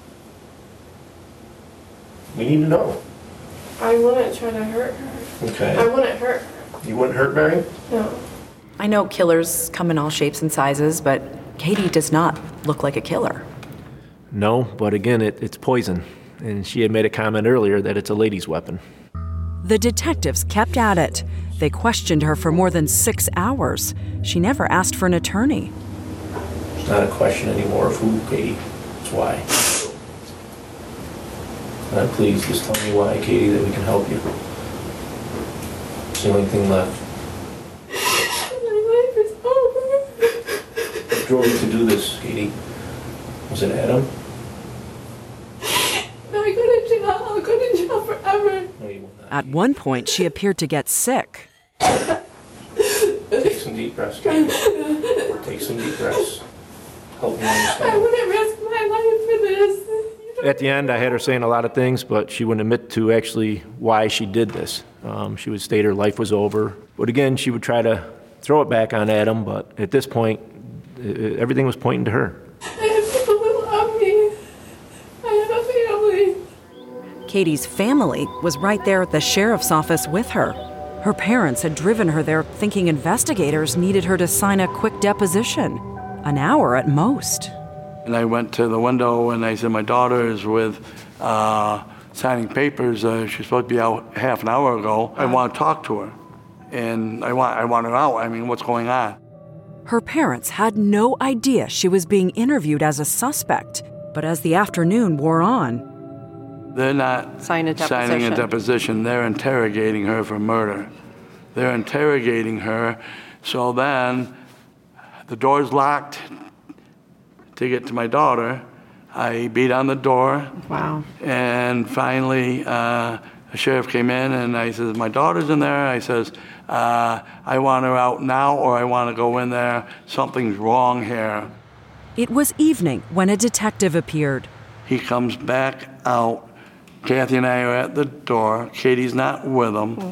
We need to know. I wouldn't try to hurt her. Okay. I wouldn't hurt her. You wouldn't hurt Mary? No. I know killers come in all shapes and sizes, but Katie does not look like a killer. No, but again, it, it's poison. And she had made a comment earlier that it's a lady's weapon. The detectives kept at it. They questioned her for more than six hours. She never asked for an attorney. It's not a question anymore of who, Katie. It's why. Now, please, just tell me why, Katie, that we can help you. It's the only thing left. My life is over. What drove you to do this, Katie? Was it Adam? No, I go to jail. I'll go to jail forever. No, you will not. At one point, she appeared to get sick. Take some deep breaths, Katie. Take some deep breaths. Help me understand. I wouldn't risk my life for this. At the end, I had her saying a lot of things, but she wouldn't admit to actually why she did this. Um, she would state her life was over. But again, she would try to throw it back on Adam, but at this point, it, everything was pointing to her. I have people who love me. I have a family. Katie's family was right there at the sheriff's office with her. Her parents had driven her there thinking investigators needed her to sign a quick deposition, an hour at most. And I went to the window and I said, my daughter is with uh, signing papers. Uh, she's supposed to be out half an hour ago. I want to talk to her. And I want, I want her out. I mean, what's going on? Her parents had no idea she was being interviewed as a suspect. But as the afternoon wore on, they're not Sign a signing a deposition. deposition. They're interrogating her for murder. They're interrogating her. So then the door's locked. To get to my daughter, I beat on the door. Wow. And finally, uh, the sheriff came in and I says, my daughter's in there. I says, uh, I want her out now or I want to go in there. Something's wrong here. it was evening when a detective appeared. He comes back out. Kathy and I are at the door. Katie's not with him.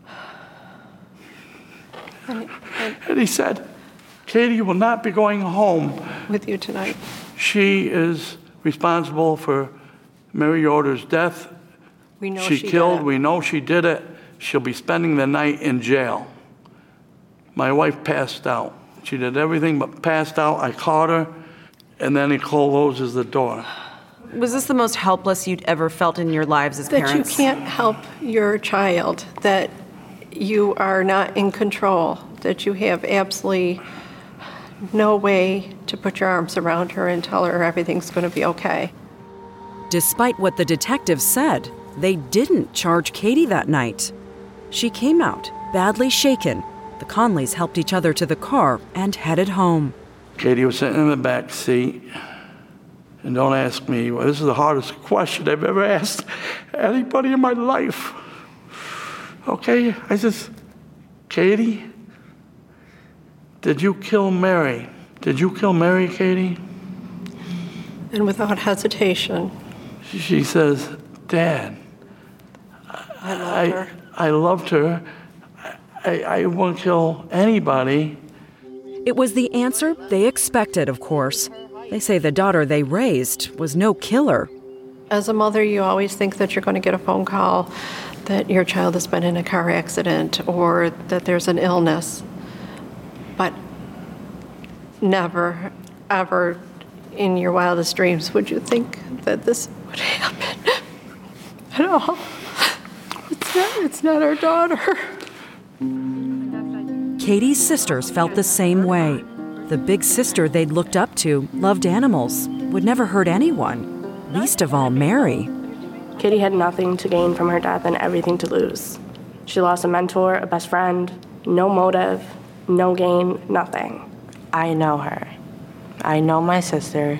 And he said, Katie will not be going home with you tonight. She is responsible for Mary Yoder's death. We know she, she killed. did it. We know she did it. She'll be spending the night in jail. My wife passed out. She did everything but passed out. I caught her, and then he closes the door. Was this the most helpless you'd ever felt in your lives as That parents? you can't help your child, that you are not in control, that you have absolutely no way to put your arms around her and tell her everything's going to be okay. Despite what the detectives said, they didn't charge Katie that night. She came out, badly shaken. The Conleys helped each other to the car and headed home. Katie was sitting in the back seat. And don't ask me, well, this is the hardest question I've ever asked anybody in my life. Okay, I says, Katie, did you kill Mary? Did you kill Mary, Katie? And without hesitation. She says, Dad, I love I, her. I loved her. I, I won't kill anybody. It was the answer they expected, of course. They say the daughter they raised was no killer. As a mother, you always think that you're going to get a phone call that your child has been in a car accident or that there's an illness. But never, ever in your wildest dreams would you think that this would happen at all. It's not, it's not our daughter. Katie's sisters felt the same way. The big sister they'd looked up to loved animals, would never hurt anyone, least of all Mary. Katie had nothing to gain from her death and everything to lose. She lost a mentor, a best friend, no motive, no gain, nothing. I know her. I know my sister.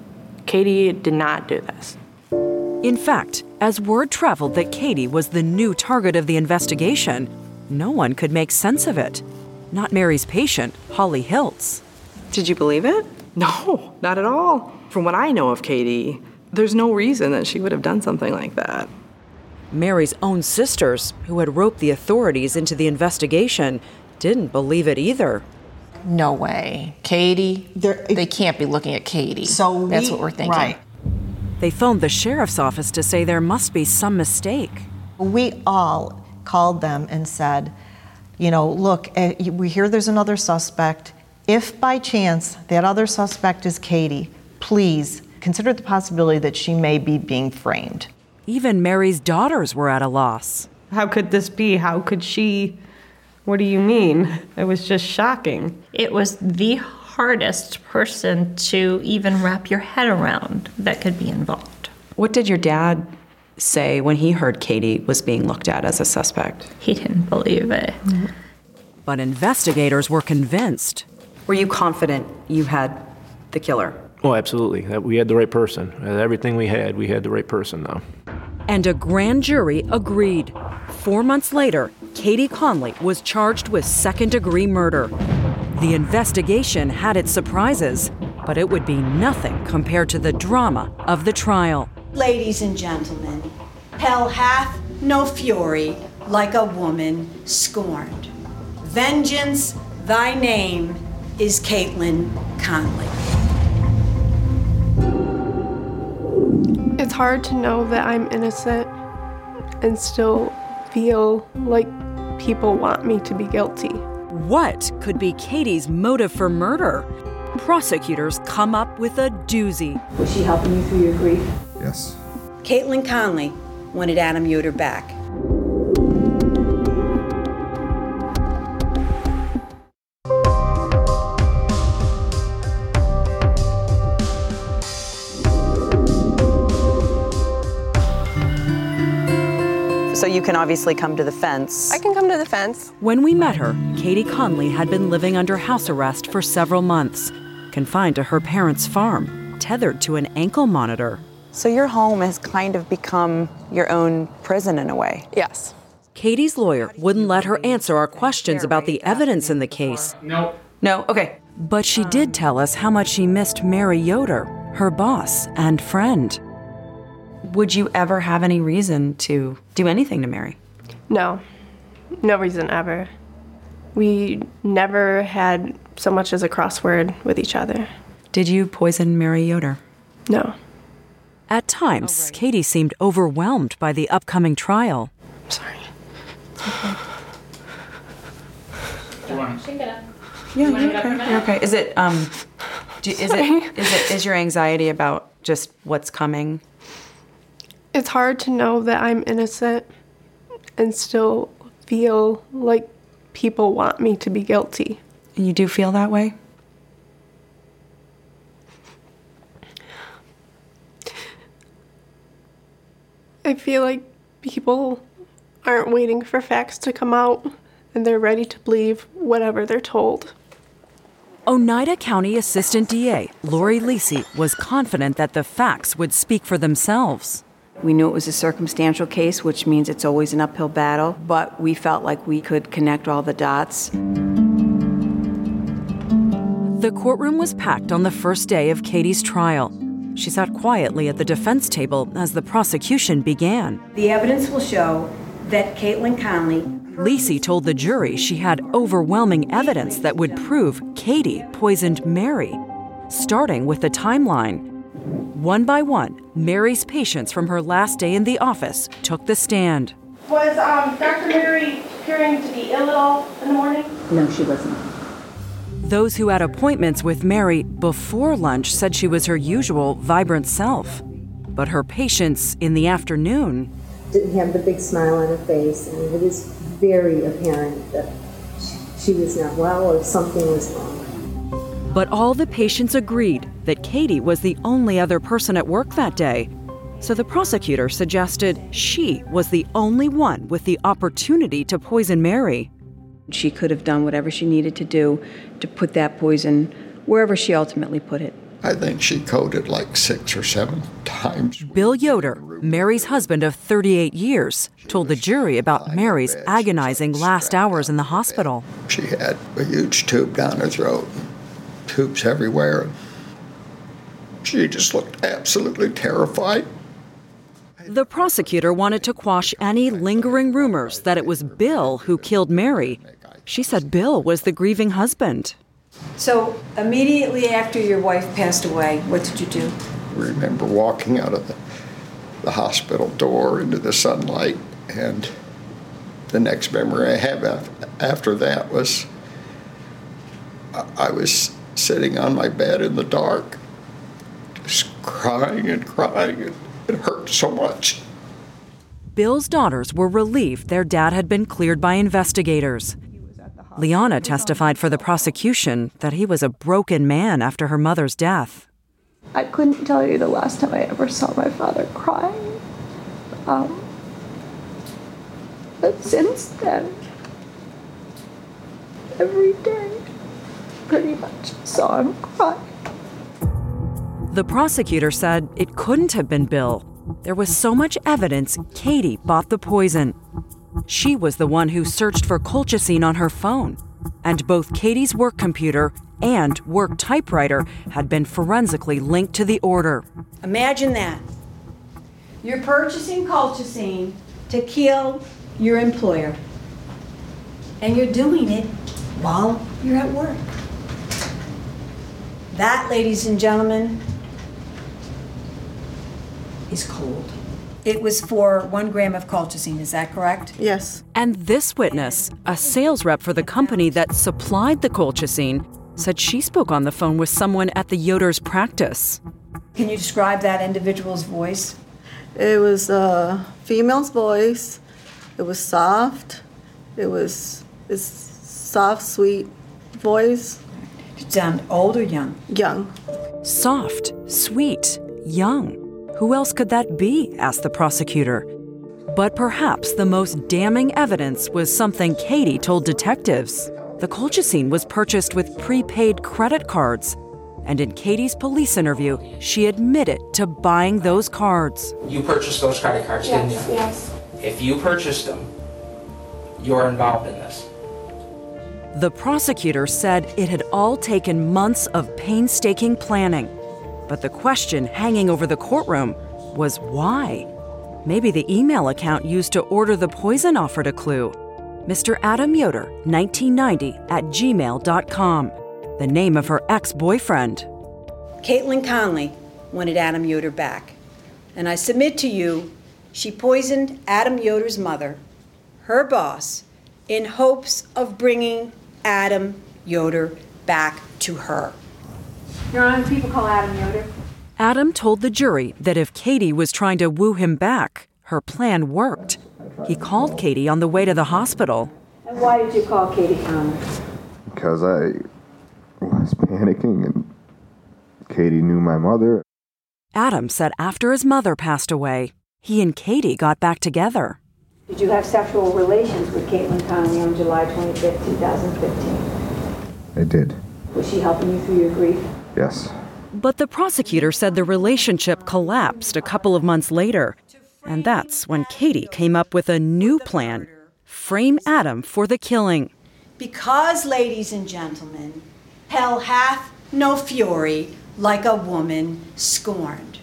Katie did not do this. In fact, as word traveled that Katie was the new target of the investigation, no one could make sense of it. Not Mary's patient, Holly Hiltz. Did you believe it? No, not at all. From what I know of Katie, there's no reason that she would have done something like that. Mary's own sisters, who had roped the authorities into the investigation, didn't believe it either. No way. Katie? They're, they can't be looking at Katie. So we, That's what we're thinking. Right. They phoned the sheriff's office to say there must be some mistake. We all called them and said, you know, look, uh, we hear there's another suspect. If by chance that other suspect is Katie, please consider the possibility that she may be being framed. Even Mary's daughters were at a loss. How could this be? How could she? What do you mean? It was just shocking. It was the hardest person to even wrap your head around that could be involved. What did your dad say when he heard Katie was being looked at as a suspect? He didn't believe it. Mm-hmm. But investigators were convinced. Were you confident you had the killer? Oh, absolutely. That we had the right person. Everything we had, we had the right person now. And a grand jury agreed. Four months later, Katie Conley was charged with second-degree murder. The investigation had its surprises, but it would be nothing compared to the drama of the trial. Ladies and gentlemen, hell hath no fury like a woman scorned. Vengeance, thy name is Caitlin Conley. It's hard to know that I'm innocent and still feel like people want me to be guilty. What could be Katie's motive for murder? Prosecutors come up with a doozy. Was she helping you through your grief? Yes. Caitlin Conley wanted Adam Yoder back. So you can obviously come to the fence. I can come to the fence. When we met her, Katie Conley had been living under house arrest for several months, confined to her parents' farm, tethered to an ankle monitor. So your home has kind of become your own prison in a way. Yes. Katie's lawyer wouldn't let her answer our questions about the evidence in the case. No. No, okay. But she did tell us how much she missed Mary Yoder, her boss and friend. Would you ever have any reason to do anything to Mary? No. No reason ever. We never had so much as a crossword with each other. Did you poison Mary Yoder? No. At times, oh, Katie seemed overwhelmed by the upcoming trial. I'm sorry. Do you want to get up? Yeah, you're okay. You're okay. Is it um, do, is it is it is your anxiety about just what's coming? It's hard to know that I'm innocent and still feel like people want me to be guilty. And you do feel that way? I feel like people aren't waiting for facts to come out, and they're ready to believe whatever they're told. Oneida County Assistant D A Lori Lisi was confident that the facts would speak for themselves. We knew it was a circumstantial case, which means it's always an uphill battle, but we felt like we could connect all the dots. The courtroom was packed on the first day of Katie's trial. She sat quietly at the defense table as the prosecution began. The evidence will show that Caitlin Conley... Lisi told the jury she had overwhelming evidence that would prove Katie poisoned Mary, starting with the timeline. One by one, Mary's patients from her last day in the office took the stand. Was um, Doctor Mary appearing to be ill at all in the morning? No, she wasn't. Those who had appointments with Mary before lunch said she was her usual vibrant self. But her patients in the afternoon didn't have the big smile on her face, and it was very apparent that she was not well or something was wrong. But all the patients agreed that Katie was the only other person at work that day. So the prosecutor suggested she was the only one with the opportunity to poison Mary. She could have done whatever she needed to do to put that poison wherever she ultimately put it. I think she coded like six or seven times. Bill Yoder, Mary's husband of thirty-eight years, told the jury about Mary's agonizing last hours in the hospital. She had a huge tube down her throat, tubes everywhere. She just looked absolutely terrified. The prosecutor wanted to quash any lingering rumors that it was Bill who killed Mary. She said Bill was the grieving husband. So immediately after your wife passed away, what did you do? I remember walking out of the, the hospital door into the sunlight, and the next memory I have af- after that was I, I was sitting on my bed in the dark, just crying and crying, and it hurt so much. Bill's daughters were relieved their dad had been cleared by investigators. Liana testified for the prosecution that he was a broken man after her mother's death. I couldn't tell you the last time I ever saw my father crying. Um, but since then, every day, pretty much saw him cry. The prosecutor said it couldn't have been Bill. There was so much evidence Katie bought the poison. She was the one who searched for colchicine on her phone, and both Katie's work computer and work typewriter had been forensically linked to the order. Imagine that. You're purchasing colchicine to kill your employer, and you're doing it while you're at work. That, ladies and gentlemen, is cold. It was for one gram of colchicine, is that correct? Yes. And this witness, a sales rep for the company that supplied the colchicine, said she spoke on the phone with someone at the Yoder's practice. Can you describe that individual's voice? It was a female's voice. It was soft. It was this soft, sweet voice. Did it sound old or young? Young. Soft, sweet, young. Who else could that be? Asked the prosecutor. But perhaps the most damning evidence was something Katie told detectives. The colchicine was purchased with prepaid credit cards. And in Katie's police interview, she admitted to buying those cards. You purchased those credit cards, Yes, didn't you? yes. If you purchased them, you're involved in this. The prosecutor said it had all taken months of painstaking planning. But the question hanging over the courtroom was why? Maybe the email account used to order the poison offered a clue. Mister Adam Yoder, nineteen ninety at gmail dot com, the name of her ex-boyfriend. Caitlin Conley wanted Adam Yoder back. And I submit to you, she poisoned Adam Yoder's mother, her boss, in hopes of bringing Adam Yoder back to her. Your Honor, people call Adam Yoder. Adam told the jury that if Katie was trying to woo him back, her plan worked. He called Katie on the way to the hospital. And why did you call Katie Conley? Because I was panicking and Katie knew my mother. Adam said after his mother passed away, he and Katie got back together. Did you have sexual relations with Caitlin Conley on July twenty-fifth, twenty fifteen? I did. Was she helping you through your grief? Yes. But the prosecutor said the relationship collapsed a couple of months later. And that's when Katie came up with a new plan: frame Adam for the killing. Because, ladies and gentlemen, hell hath no fury like a woman scorned.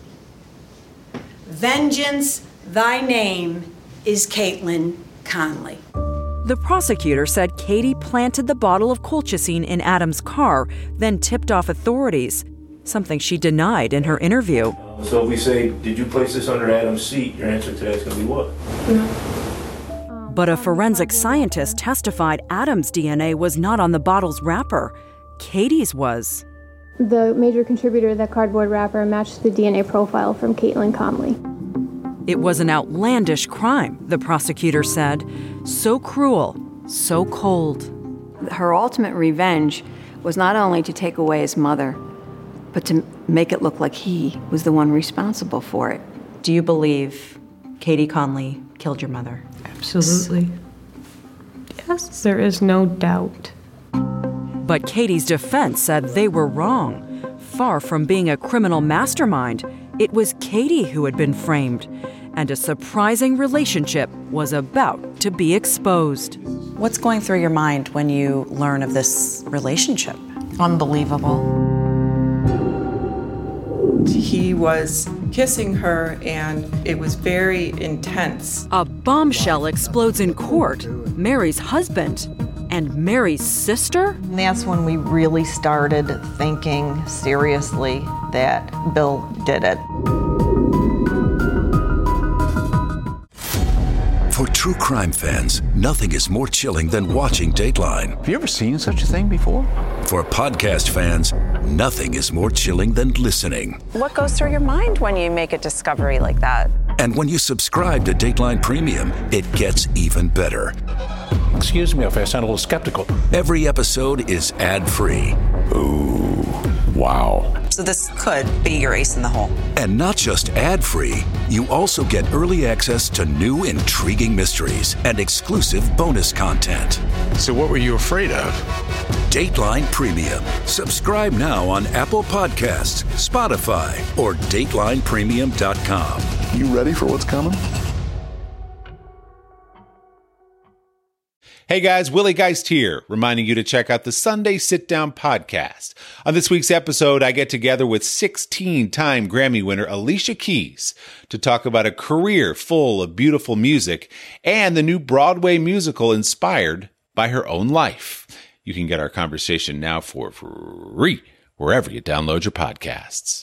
Vengeance, thy name is Caitlin Conley. The prosecutor said Katie planted the bottle of colchicine in Adam's car, then tipped off authorities, something she denied in her interview. So if we say, did you place this under Adam's seat, your answer to that's going to be what? No. But a forensic scientist testified Adam's D N A was not on the bottle's wrapper. Katie's was. The major contributor to that cardboard wrapper matched the D N A profile from Caitlin Conley. It was an outlandish crime, the prosecutor said. So cruel, so cold. Her ultimate revenge was not only to take away his mother, but to make it look like he was the one responsible for it. Do you believe Katie Conley killed your mother? Absolutely. Yes, there is no doubt. But Katie's defense said they were wrong. Far from being a criminal mastermind, it was Katie who had been framed, and a surprising relationship was about to be exposed. What's going through your mind when you learn of this relationship? Unbelievable. He was kissing her, and it was very intense. A bombshell explodes in court. Mary's husband and Mary's sister? And that's when we really started thinking seriously that Bill did it. For true crime fans, nothing is more chilling than watching Dateline. Have you ever seen such a thing before? For podcast fans, nothing is more chilling than listening. What goes through your mind when you make a discovery like that? And when you subscribe to Dateline Premium, it gets even better. Excuse me if I sound a little skeptical. Every episode is ad-free. Ooh, wow. So this could be your ace in the hole. And not just ad-free, you also get early access to new intriguing mysteries and exclusive bonus content. So what were you afraid of? Dateline Premium. Subscribe now on Apple Podcasts, Spotify, or dateline premium dot com. You ready for what's coming? Hey guys, Willie Geist here, reminding you to check out the Sunday Sit Down podcast. On this week's episode, I get together with sixteen-time Grammy winner Alicia Keys to talk about a career full of beautiful music and the new Broadway musical inspired by her own life. You can get our conversation now for free wherever you download your podcasts.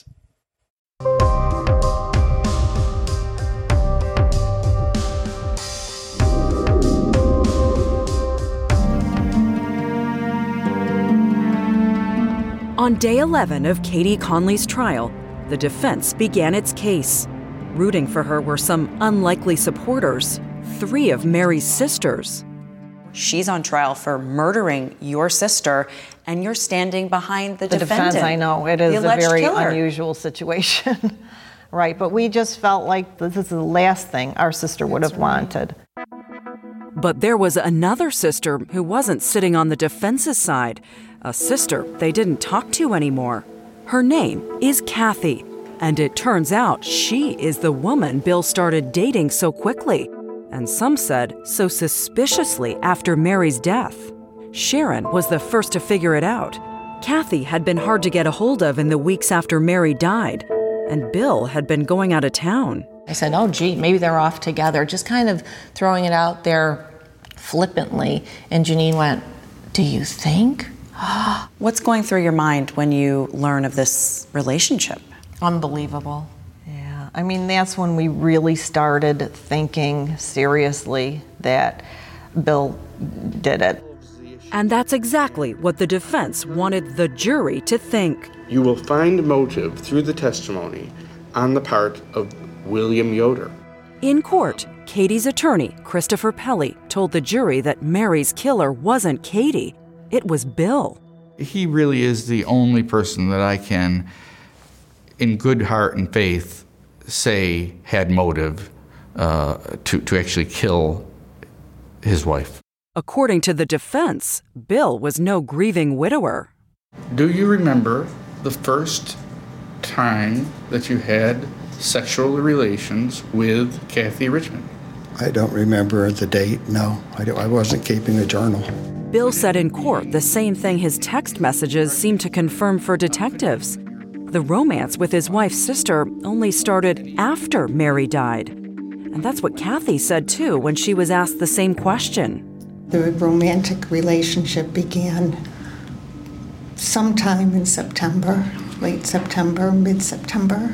On day eleven of Katie Conley's trial, the defense began its case. Rooting for her were some unlikely supporters, three of Mary's sisters. She's on trial for murdering your sister, and you're standing behind the, The defendant. defense, I know, it is the a alleged very killer. unusual situation. Right, but we just felt like this is the last thing our sister would have wanted. But there was another sister who wasn't sitting on the defense's side, a sister they didn't talk to anymore. Her name is Kathy, and it turns out she is the woman Bill started dating so quickly, and some said so suspiciously after Mary's death. Sharon was the first to figure it out. Kathy had been hard to get a hold of in the weeks after Mary died, and Bill had been going out of town. I said, oh, gee, maybe they're off together, just kind of throwing it out there flippantly. And Janine went, do you think? What's going through your mind when you learn of this relationship? Unbelievable. Yeah, I mean, that's when we really started thinking seriously that Bill did it. And that's exactly what the defense wanted the jury to think. You will find motive through the testimony on the part of William Yoder. In court, Katie's attorney, Christopher Pelly, told the jury that Mary's killer wasn't Katie, it was Bill. He really is the only person that I can, in good heart and faith, say had motive uh, to, to actually kill his wife. According to the defense, Bill was no grieving widower. Do you remember the first time that you had sexual relations with Kathy Richmond? I don't remember the date, no. I, don't, I wasn't keeping a journal. Bill said in court the same thing his text messages seemed to confirm for detectives. The romance with his wife's sister only started after Mary died. And that's what Kathy said too when she was asked the same question. The romantic relationship began sometime in September, late September, mid-September.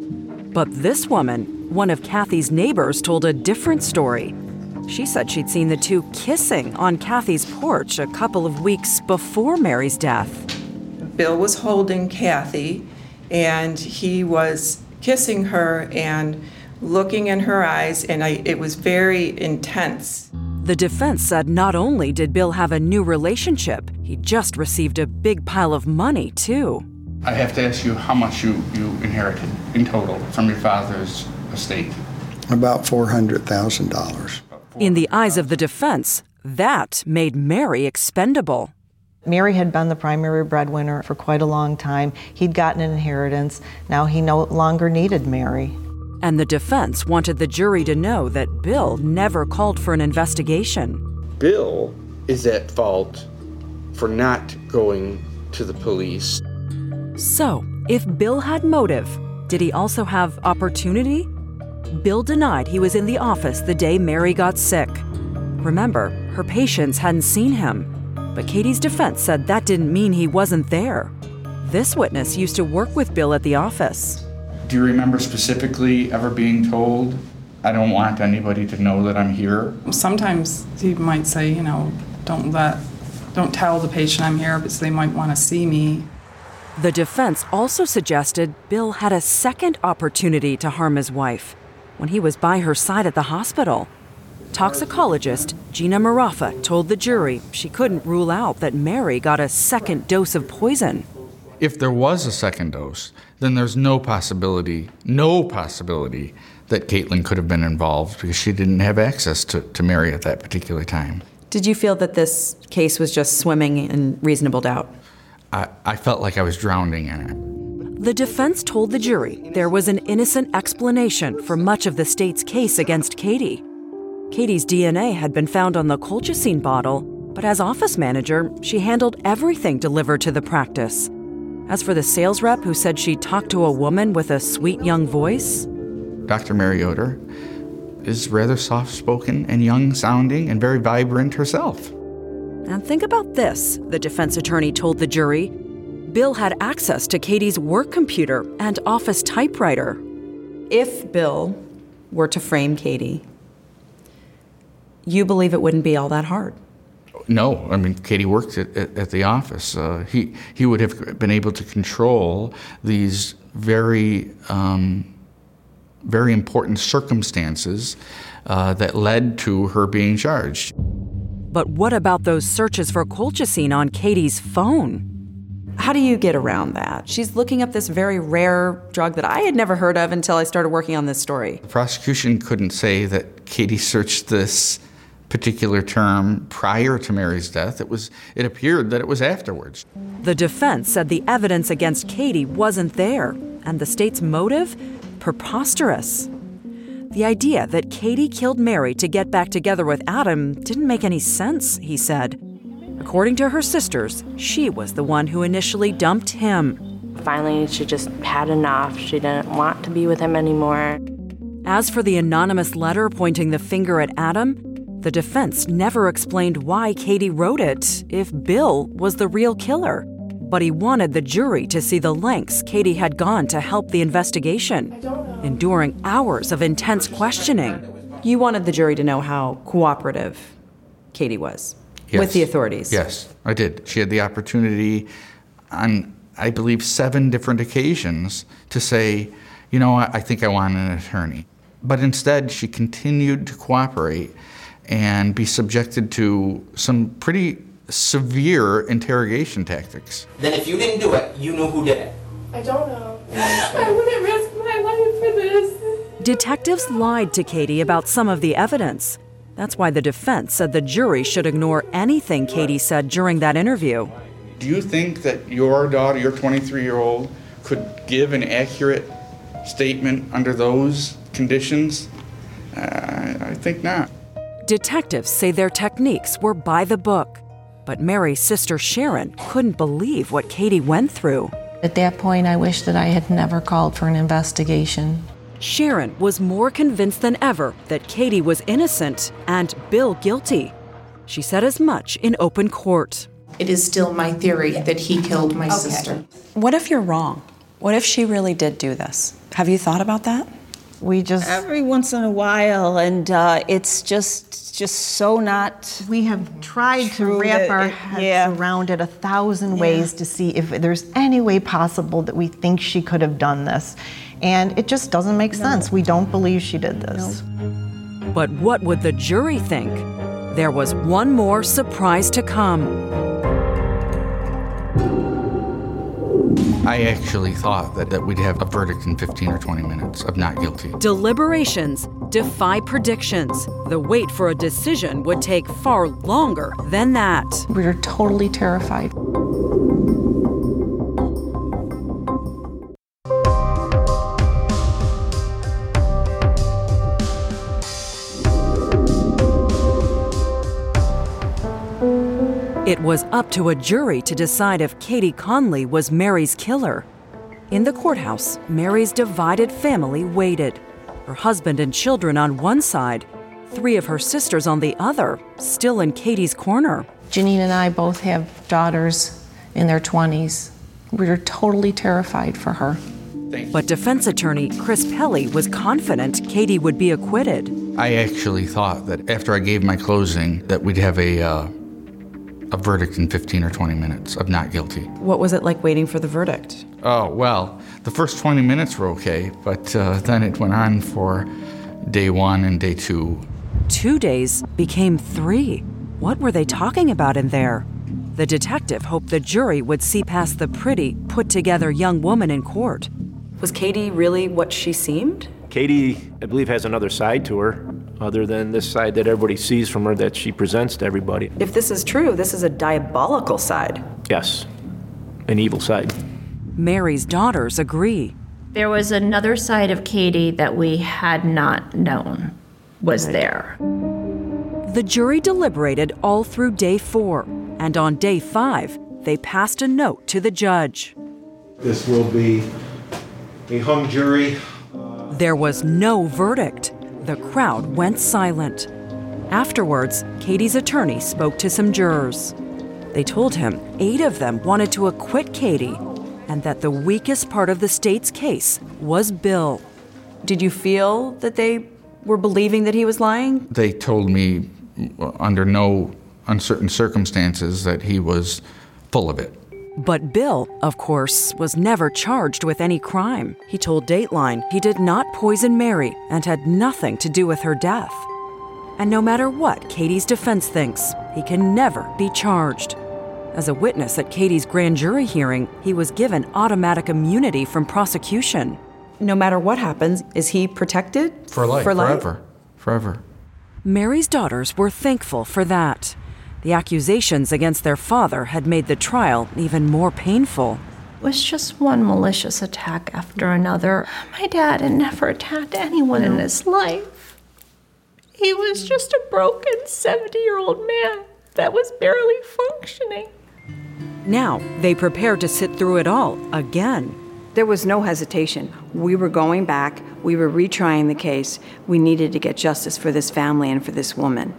But this woman, one of Kathy's neighbors, told a different story. She said she'd seen the two kissing on Kathy's porch a couple of weeks before Mary's death. Bill was holding Kathy, and he was kissing her and looking in her eyes, and I, it was very intense. The defense said not only did Bill have a new relationship, he just received a big pile of money, too. I have to ask you how much you, you inherited in total from your father's estate. About four hundred thousand dollars. In the eyes of the defense, that made Mary expendable. Mary had been the primary breadwinner for quite a long time. He'd gotten an inheritance. Now he no longer needed Mary. And the defense wanted the jury to know that Bill never called for an investigation. Bill is at fault for not going to the police. So, if Bill had motive, did he also have opportunity? Bill denied he was in the office the day Mary got sick. Remember, her patients hadn't seen him. But Katie's defense said that didn't mean he wasn't there. This witness used to work with Bill at the office. Do you remember specifically ever being told, I don't want anybody to know that I'm here? Sometimes he might say, you know, don't let, don't tell the patient I'm here because they might want to see me. The defense also suggested Bill had a second opportunity to harm his wife when he was by her side at the hospital. Toxicologist Gina Marafa told the jury she couldn't rule out that Mary got a second dose of poison. If there was a second dose, then there's no possibility, no possibility that Caitlin could have been involved because she didn't have access to, to Mary at that particular time. Did you feel that this case was just swimming in reasonable doubt? I, I felt like I was drowning in it. The defense told the jury there was an innocent explanation for much of the state's case against Katie. Katie's D N A had been found on the colchicine bottle, but as office manager, she handled everything delivered to the practice. As for the sales rep who said she talked to a woman with a sweet young voice, Doctor Mary Yoder is rather soft-spoken and young-sounding and very vibrant herself. And think about this, the defense attorney told the jury. Bill had access to Katie's work computer and office typewriter. If Bill were to frame Katie, you believe it wouldn't be all that hard? No, I mean, Katie worked at, at, at the office. Uh, he, he would have been able to control these very, um, very important circumstances uh, that led to her being charged. But what about those searches for colchicine on Katie's phone? How do you get around that? She's looking up this very rare drug that I had never heard of until I started working on this story. The prosecution couldn't say that Katie searched this particular term prior to Mary's death. It was, it appeared that it was afterwards. The defense said the evidence against Katie wasn't there, and the state's motive? Preposterous. The idea that Katie killed Mary to get back together with Adam didn't make any sense, he said. According to her sisters, she was the one who initially dumped him. Finally, she just had enough. She didn't want to be with him anymore. As for the anonymous letter pointing the finger at Adam, the defense never explained why Katie wrote it if Bill was the real killer. But he wanted the jury to see the lengths Katie had gone to help the investigation, enduring hours of intense questioning. You wanted the jury to know how cooperative Katie was Yes. with the authorities. Yes, I did. She had the opportunity on, I believe, seven different occasions to say, you know, I, I think I want an attorney. But instead, she continued to cooperate and be subjected to some pretty severe interrogation tactics. Then if you didn't do it, you knew who did it. I don't know. I wouldn't risk my life for this. Detectives lied to Katie about some of the evidence. That's why the defense said the jury should ignore anything Katie said during that interview. Do you think that your daughter, your twenty-three-year-old, could give an accurate statement under those conditions? Uh, I think not. Detectives say their techniques were by the book, but Mary's sister Sharon couldn't believe what Katie went through. At that point, I wish that I had never called for an investigation. Sharon was more convinced than ever that Katie was innocent and Bill guilty. She said as much in open court. It is still my theory that he killed my Okay. sister. What if you're wrong? What if she really did do this? Have you thought about that? We just every once in a while, and uh, it's just just so not. We have tried to true wrap that our it- heads yeah. around it a thousand Yeah. ways to see if there's any way possible that we think she could have done this. And it just doesn't make sense. We don't believe she did this. But what would the jury think? There was one more surprise to come. I actually thought that, that we'd have a verdict in fifteen or twenty minutes of not guilty. Deliberations defy predictions. The wait for a decision would take far longer than that. We were totally terrified. It was up to a jury to decide if Katie Conley was Mary's killer. In the courthouse, Mary's divided family waited. Her husband and children on one side, three of her sisters on the other, still in Katie's corner. Janine and I both have daughters in their twenties. We were totally terrified for her. But defense attorney Chris Pelly was confident Katie would be acquitted. I actually thought that after I gave my closing that we'd have a uh, a verdict in fifteen or twenty minutes of not guilty. What was it like waiting for the verdict? Oh, well, the first twenty minutes were okay, but uh, then it went on for day one and day two. Two days became three. What were they talking about in there? The detective hoped the jury would see past the pretty, put-together young woman in court. Was Katie really what she seemed? Katie, I believe, has another side to her, other than this side that everybody sees from her that she presents to everybody. If this is true, this is a diabolical side. Yes, an evil side. Mary's daughters agree. There was another side of Katie that we had not known was there. The jury deliberated all through day four, and on day five, they passed a note to the judge. This will be a hung jury. There was no verdict. The crowd went silent. Afterwards, Katie's attorney spoke to some jurors. They told him eight of them wanted to acquit Katie, and that the weakest part of the state's case was Bill. Did you feel that they were believing that he was lying? They told me under no uncertain circumstances that he was full of it. But Bill, of course, was never charged with any crime. He told Dateline he did not poison Mary and had nothing to do with her death. And no matter what Katie's defense thinks, he can never be charged. As a witness at Katie's grand jury hearing, he was given automatic immunity from prosecution. No matter what happens, is he protected? For life, For life? forever, forever. Mary's daughters were thankful for that. The accusations against their father had made the trial even more painful. It was just one malicious attack after another. My dad had never attacked anyone in his life. He was just a broken seventy-year-old man that was barely functioning. Now, they prepared to sit through it all again. There was no hesitation. We were going back. We were retrying the case. We needed to get justice for this family and for this woman.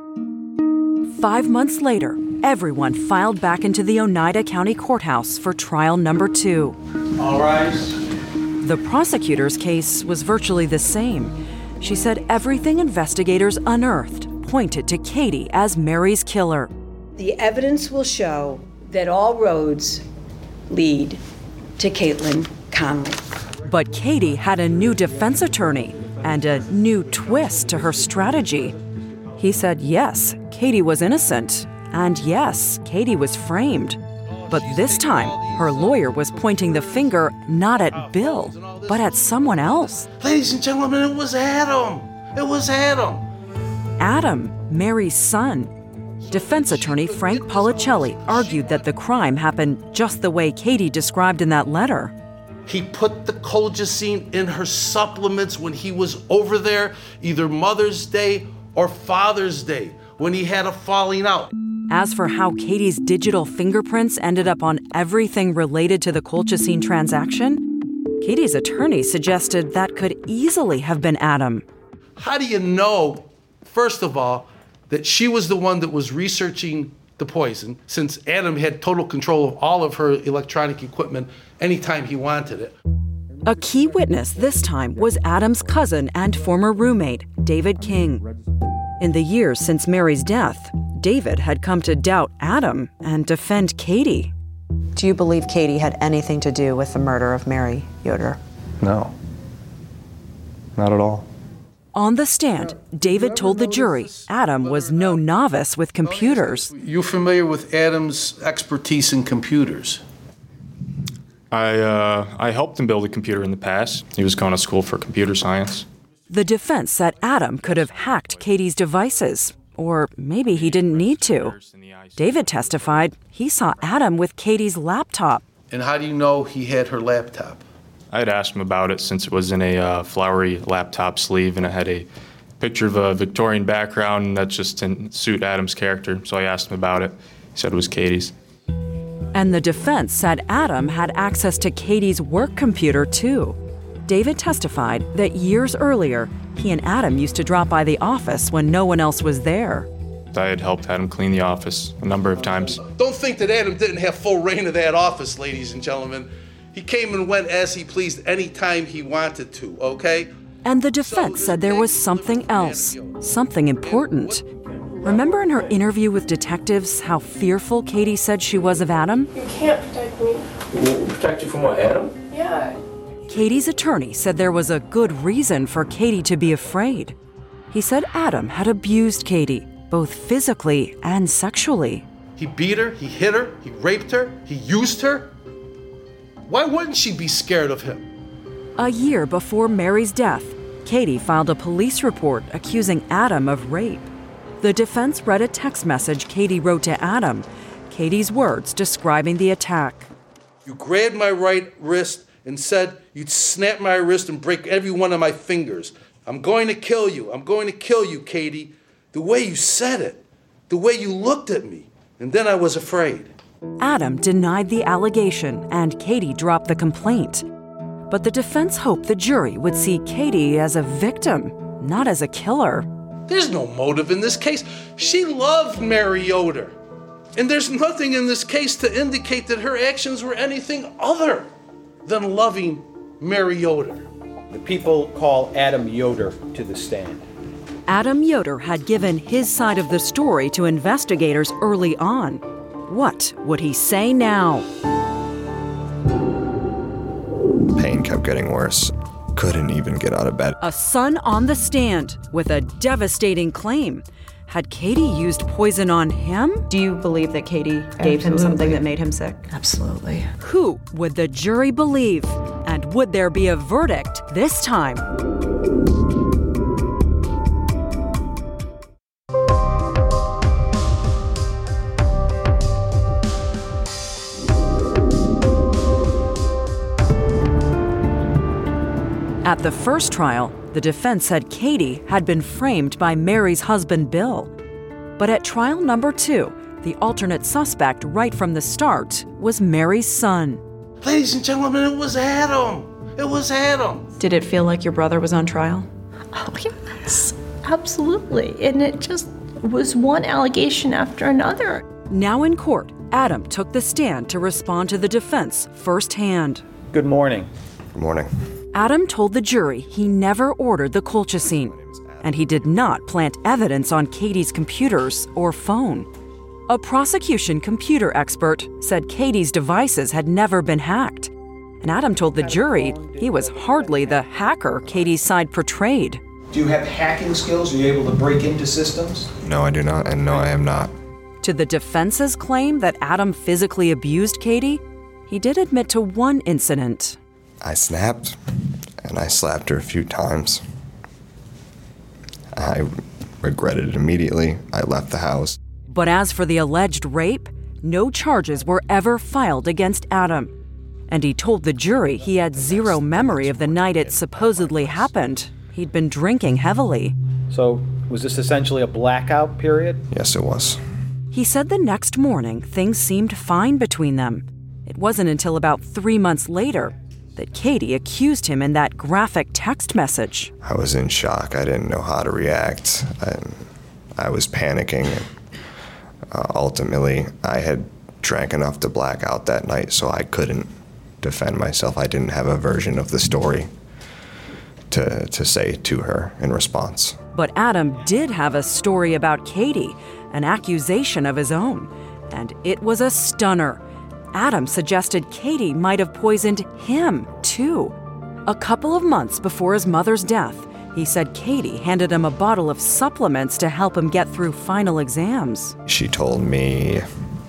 Five months later, everyone filed back into the Oneida County Courthouse for trial number two. All rise. The prosecutor's case was virtually the same. She said everything investigators unearthed pointed to Katie as Mary's killer. The evidence will show that all roads lead to Caitlin Conley. But Katie had a new defense attorney, and a new twist to her strategy. He said yes, Katie was innocent, and yes, Katie was framed. But this time, her lawyer was pointing the finger not at Bill, but at someone else. Ladies and gentlemen, it was Adam. It was Adam. Adam, Mary's son. Defense attorney Frank Policelli argued that the crime happened just the way Katie described in that letter. He put the colchicine in her supplements when he was over there, either Mother's Day or Father's Day, when he had a falling out. As for how Katie's digital fingerprints ended up on everything related to the colchicine transaction, Katie's attorney suggested that could easily have been Adam. How do you know, first of all, that she was the one that was researching the poison, since Adam had total control of all of her electronic equipment anytime he wanted it? A key witness this time was Adam's cousin and former roommate, David King. In the years since Mary's death, David had come to doubt Adam and defend Katie. Do you believe Katie had anything to do with the murder of Mary Yoder? No, not at all. On the stand, David told the jury Adam was no novice with computers. You familiar with Adam's expertise in computers? I, uh, I helped him build a computer in the past. He was going to school for computer science. The defense said Adam could have hacked Katie's devices, or maybe he didn't need to. David testified he saw Adam with Katie's laptop. And how do you know he had her laptop? I had asked him about it since it was in a uh, flowery laptop sleeve and it had a picture of a Victorian background, and that just didn't suit Adam's character, so I asked him about it. He said it was Katie's. And the defense said Adam had access to Katie's work computer, too. David testified that years earlier, he and Adam used to drop by the office when no one else was there. I had helped Adam clean the office a number of times. Don't think that Adam didn't have full reign of that office, ladies and gentlemen. He came and went as he pleased anytime he wanted to, okay? And the defense said there was something else, something important. Remember in her interview with detectives how fearful Katie said she was of Adam? You can't protect me. You protect you from what, Adam? Yeah. Katie's attorney said there was a good reason for Katie to be afraid. He said Adam had abused Katie, both physically and sexually. He beat her, he hit her, he raped her, he used her. Why wouldn't she be scared of him? A year before Mary's death, Katie filed a police report accusing Adam of rape. The defense read a text message Katie wrote to Adam, Katie's words describing the attack. You grabbed my right wrist and said you'd snap my wrist and break every one of my fingers. I'm going to kill you. I'm going to kill you, Katie. The way you said it, the way you looked at me, and then I was afraid. Adam denied the allegation and Katie dropped the complaint. But the defense hoped the jury would see Katie as a victim, not as a killer. There's no motive in this case. She loved Mary Yoder. And there's nothing in this case to indicate that her actions were anything other than loving Mary Yoder. The people call Adam Yoder to the stand. Adam Yoder had given his side of the story to investigators early on. What would he say now? Pain kept getting worse. Couldn't even get out of bed. A son on the stand with a devastating claim. Had Katie used poison on him? Do you believe that Katie gave him something that made him sick? Absolutely. Who would the jury believe? And would there be a verdict this time? At the first trial, the defense said Katie had been framed by Mary's husband, Bill. But at trial number two, the alternate suspect right from the start was Mary's son. Ladies and gentlemen, it was Adam. It was Adam. Did it feel like your brother was on trial? Oh, yes, absolutely. And it just was one allegation after another. Now in court, Adam took the stand to respond to the defense firsthand. Good morning. Good morning. Adam told the jury he never ordered the colchicine, and he did not plant evidence on Katie's computers or phone. A prosecution computer expert said Katie's devices had never been hacked. And Adam told the jury he was hardly the hacker Katie's side portrayed. Do you have hacking skills? Are you able to break into systems? No, I do not, and no, I am not. To the defense's claim that Adam physically abused Katie, he did admit to one incident. I snapped, and I slapped her a few times. I regretted it immediately. I left the house. But as for the alleged rape, no charges were ever filed against Adam. And he told the jury he had zero memory of the night it supposedly happened. He'd been drinking heavily. So, was this essentially a blackout period? Yes, it was. He said the next morning things seemed fine between them. It wasn't until about three months later that Katie accused him in that graphic text message. I was in shock. I didn't know how to react. I, I was panicking. Uh, ultimately, I had drank enough to black out that night, so I couldn't defend myself. I didn't have a version of the story to, to say to her in response. But Adam did have a story about Katie, an accusation of his own, and it was a stunner. Adam suggested Katie might have poisoned him, too. A couple of months before his mother's death, he said Katie handed him a bottle of supplements to help him get through final exams. She told me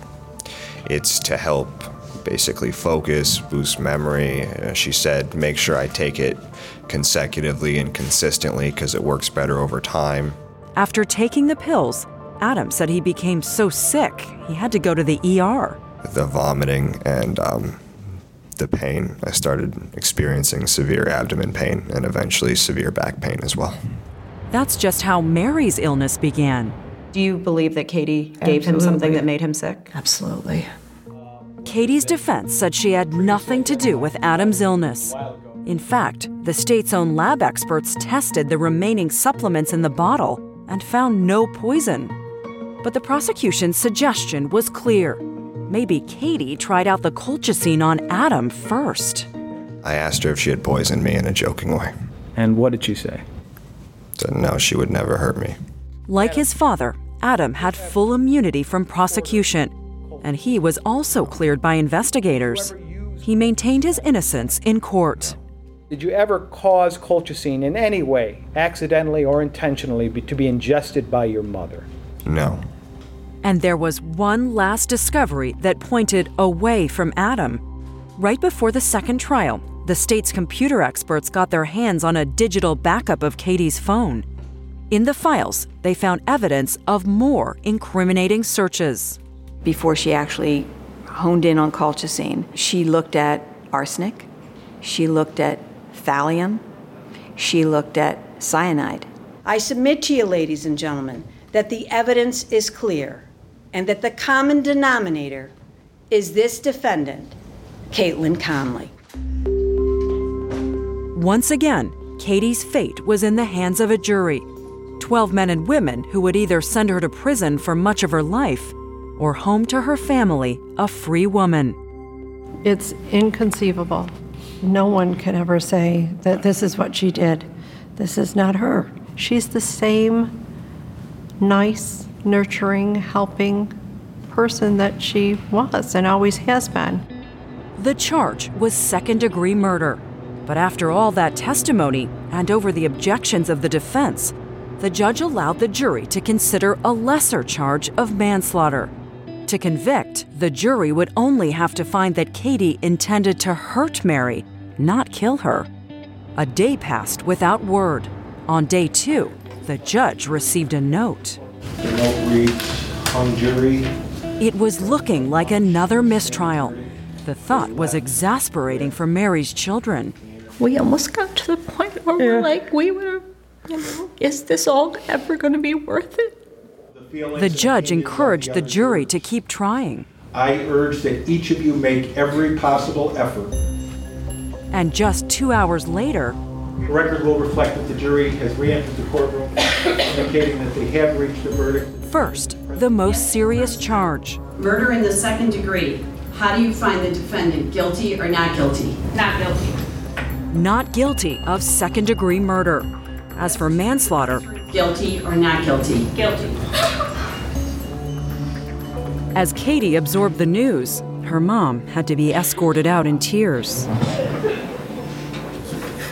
it's to help basically focus, boost memory. Uh, she said, make sure I take it consecutively and consistently because it works better over time. After taking the pills, Adam said he became so sick he had to go to the E R. The vomiting and um, the pain, I started experiencing severe abdomen pain and eventually severe back pain as well. That's just how Mary's illness began. Do you believe that Katie gave him something that made him sick? Absolutely. Katie's defense said she had nothing to do with Adam's illness. In fact, the state's own lab experts tested the remaining supplements in the bottle and found no poison. But the prosecution's suggestion was clear. Maybe Katie tried out the colchicine on Adam first. I asked her if she had poisoned me in a joking way. And what did she say? Said no, she would never hurt me. Like his father, Adam had full immunity from prosecution, and he was also cleared by investigators. He maintained his innocence in court. Did you ever cause colchicine in any way, accidentally or intentionally, be, to be ingested by your mother? No. And there was one last discovery that pointed away from Adam. Right before the second trial, the state's computer experts got their hands on a digital backup of Katie's phone. In the files, they found evidence of more incriminating searches. Before she actually honed in on colchicine, she looked at arsenic, she looked at thallium, she looked at cyanide. I submit to you, ladies and gentlemen, that the evidence is clear and that the common denominator is this defendant, Caitlin Conley. Once again, Katie's fate was in the hands of a jury. Twelve men and women who would either send her to prison for much of her life or home to her family, a free woman. It's inconceivable. No one can ever say that this is what she did. This is not her. She's the same nice, nurturing, helping person that she was and always has been. The charge was second-degree murder. But after all that testimony and over the objections of the defense, the judge allowed the jury to consider a lesser charge of manslaughter. To convict, the jury would only have to find that Katie intended to hurt Mary, not kill her. A day passed without word. On day two, the judge received a note. The note reads, hung jury. It was looking like another mistrial. The thought was exasperating for Mary's children. We almost got to the point where yeah. we're like, we were, you know, is this all ever going to be worth it? The judge encouraged the jury to keep trying. I urge that each of you make every possible effort. And just two hours later, the record will reflect that the jury has re-entered the courtroom, indicating that they have reached a verdict. First, the most serious charge. Murder in the second degree. How do you find the defendant, guilty or not guilty? Not guilty. Not guilty of second-degree murder. As for manslaughter, guilty or not guilty? Guilty. As Katie absorbed the news, her mom had to be escorted out in tears.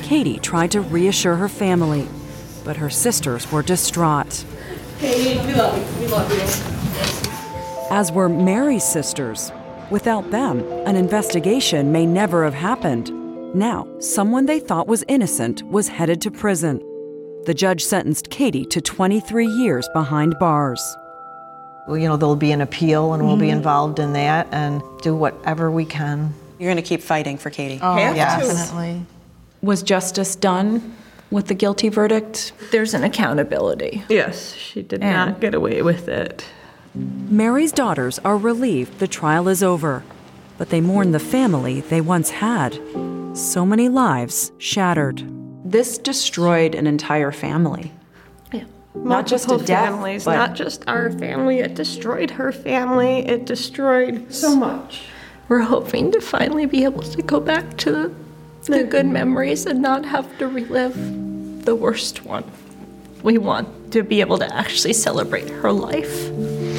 Katie tried to reassure her family, but her sisters were distraught. Katie, we love you. We love you. As were Mary's sisters. Without them, an investigation may never have happened. Now, someone they thought was innocent was headed to prison. The judge sentenced Katie to twenty-three years behind bars. Well, you know, there'll be an appeal, and we'll be involved in that and do whatever we can. You're going to keep fighting for Katie. Oh, Have yes. to. Definitely. Was justice done with the guilty verdict? There's an accountability. Yes, she did And- not get away with it. Mary's daughters are relieved the trial is over, but they mourn the family they once had. So many lives shattered. This destroyed an entire family. Yeah. Not just a Multiple death, families, but- not just our family. It destroyed her family. It destroyed so much. We're hoping to finally be able to go back to the, the good memories and not have to relive the worst one. We want to be able to actually celebrate her life.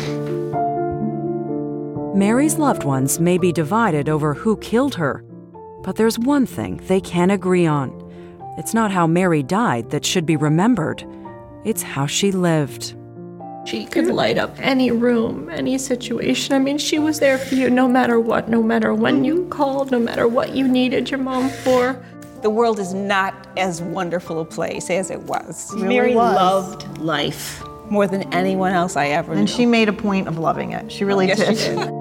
Mary's loved ones may be divided over who killed her, but there's one thing they can agree on. It's not how Mary died that should be remembered. It's how she lived. She could light up any room, any situation. I mean, she was there for you no matter what, no matter when you called, no matter what you needed your mom for. The world is not as wonderful a place as it was. It really Mary was. loved life more than anyone else I ever knew. And she made a point of loving it. She really Yes, did. she did.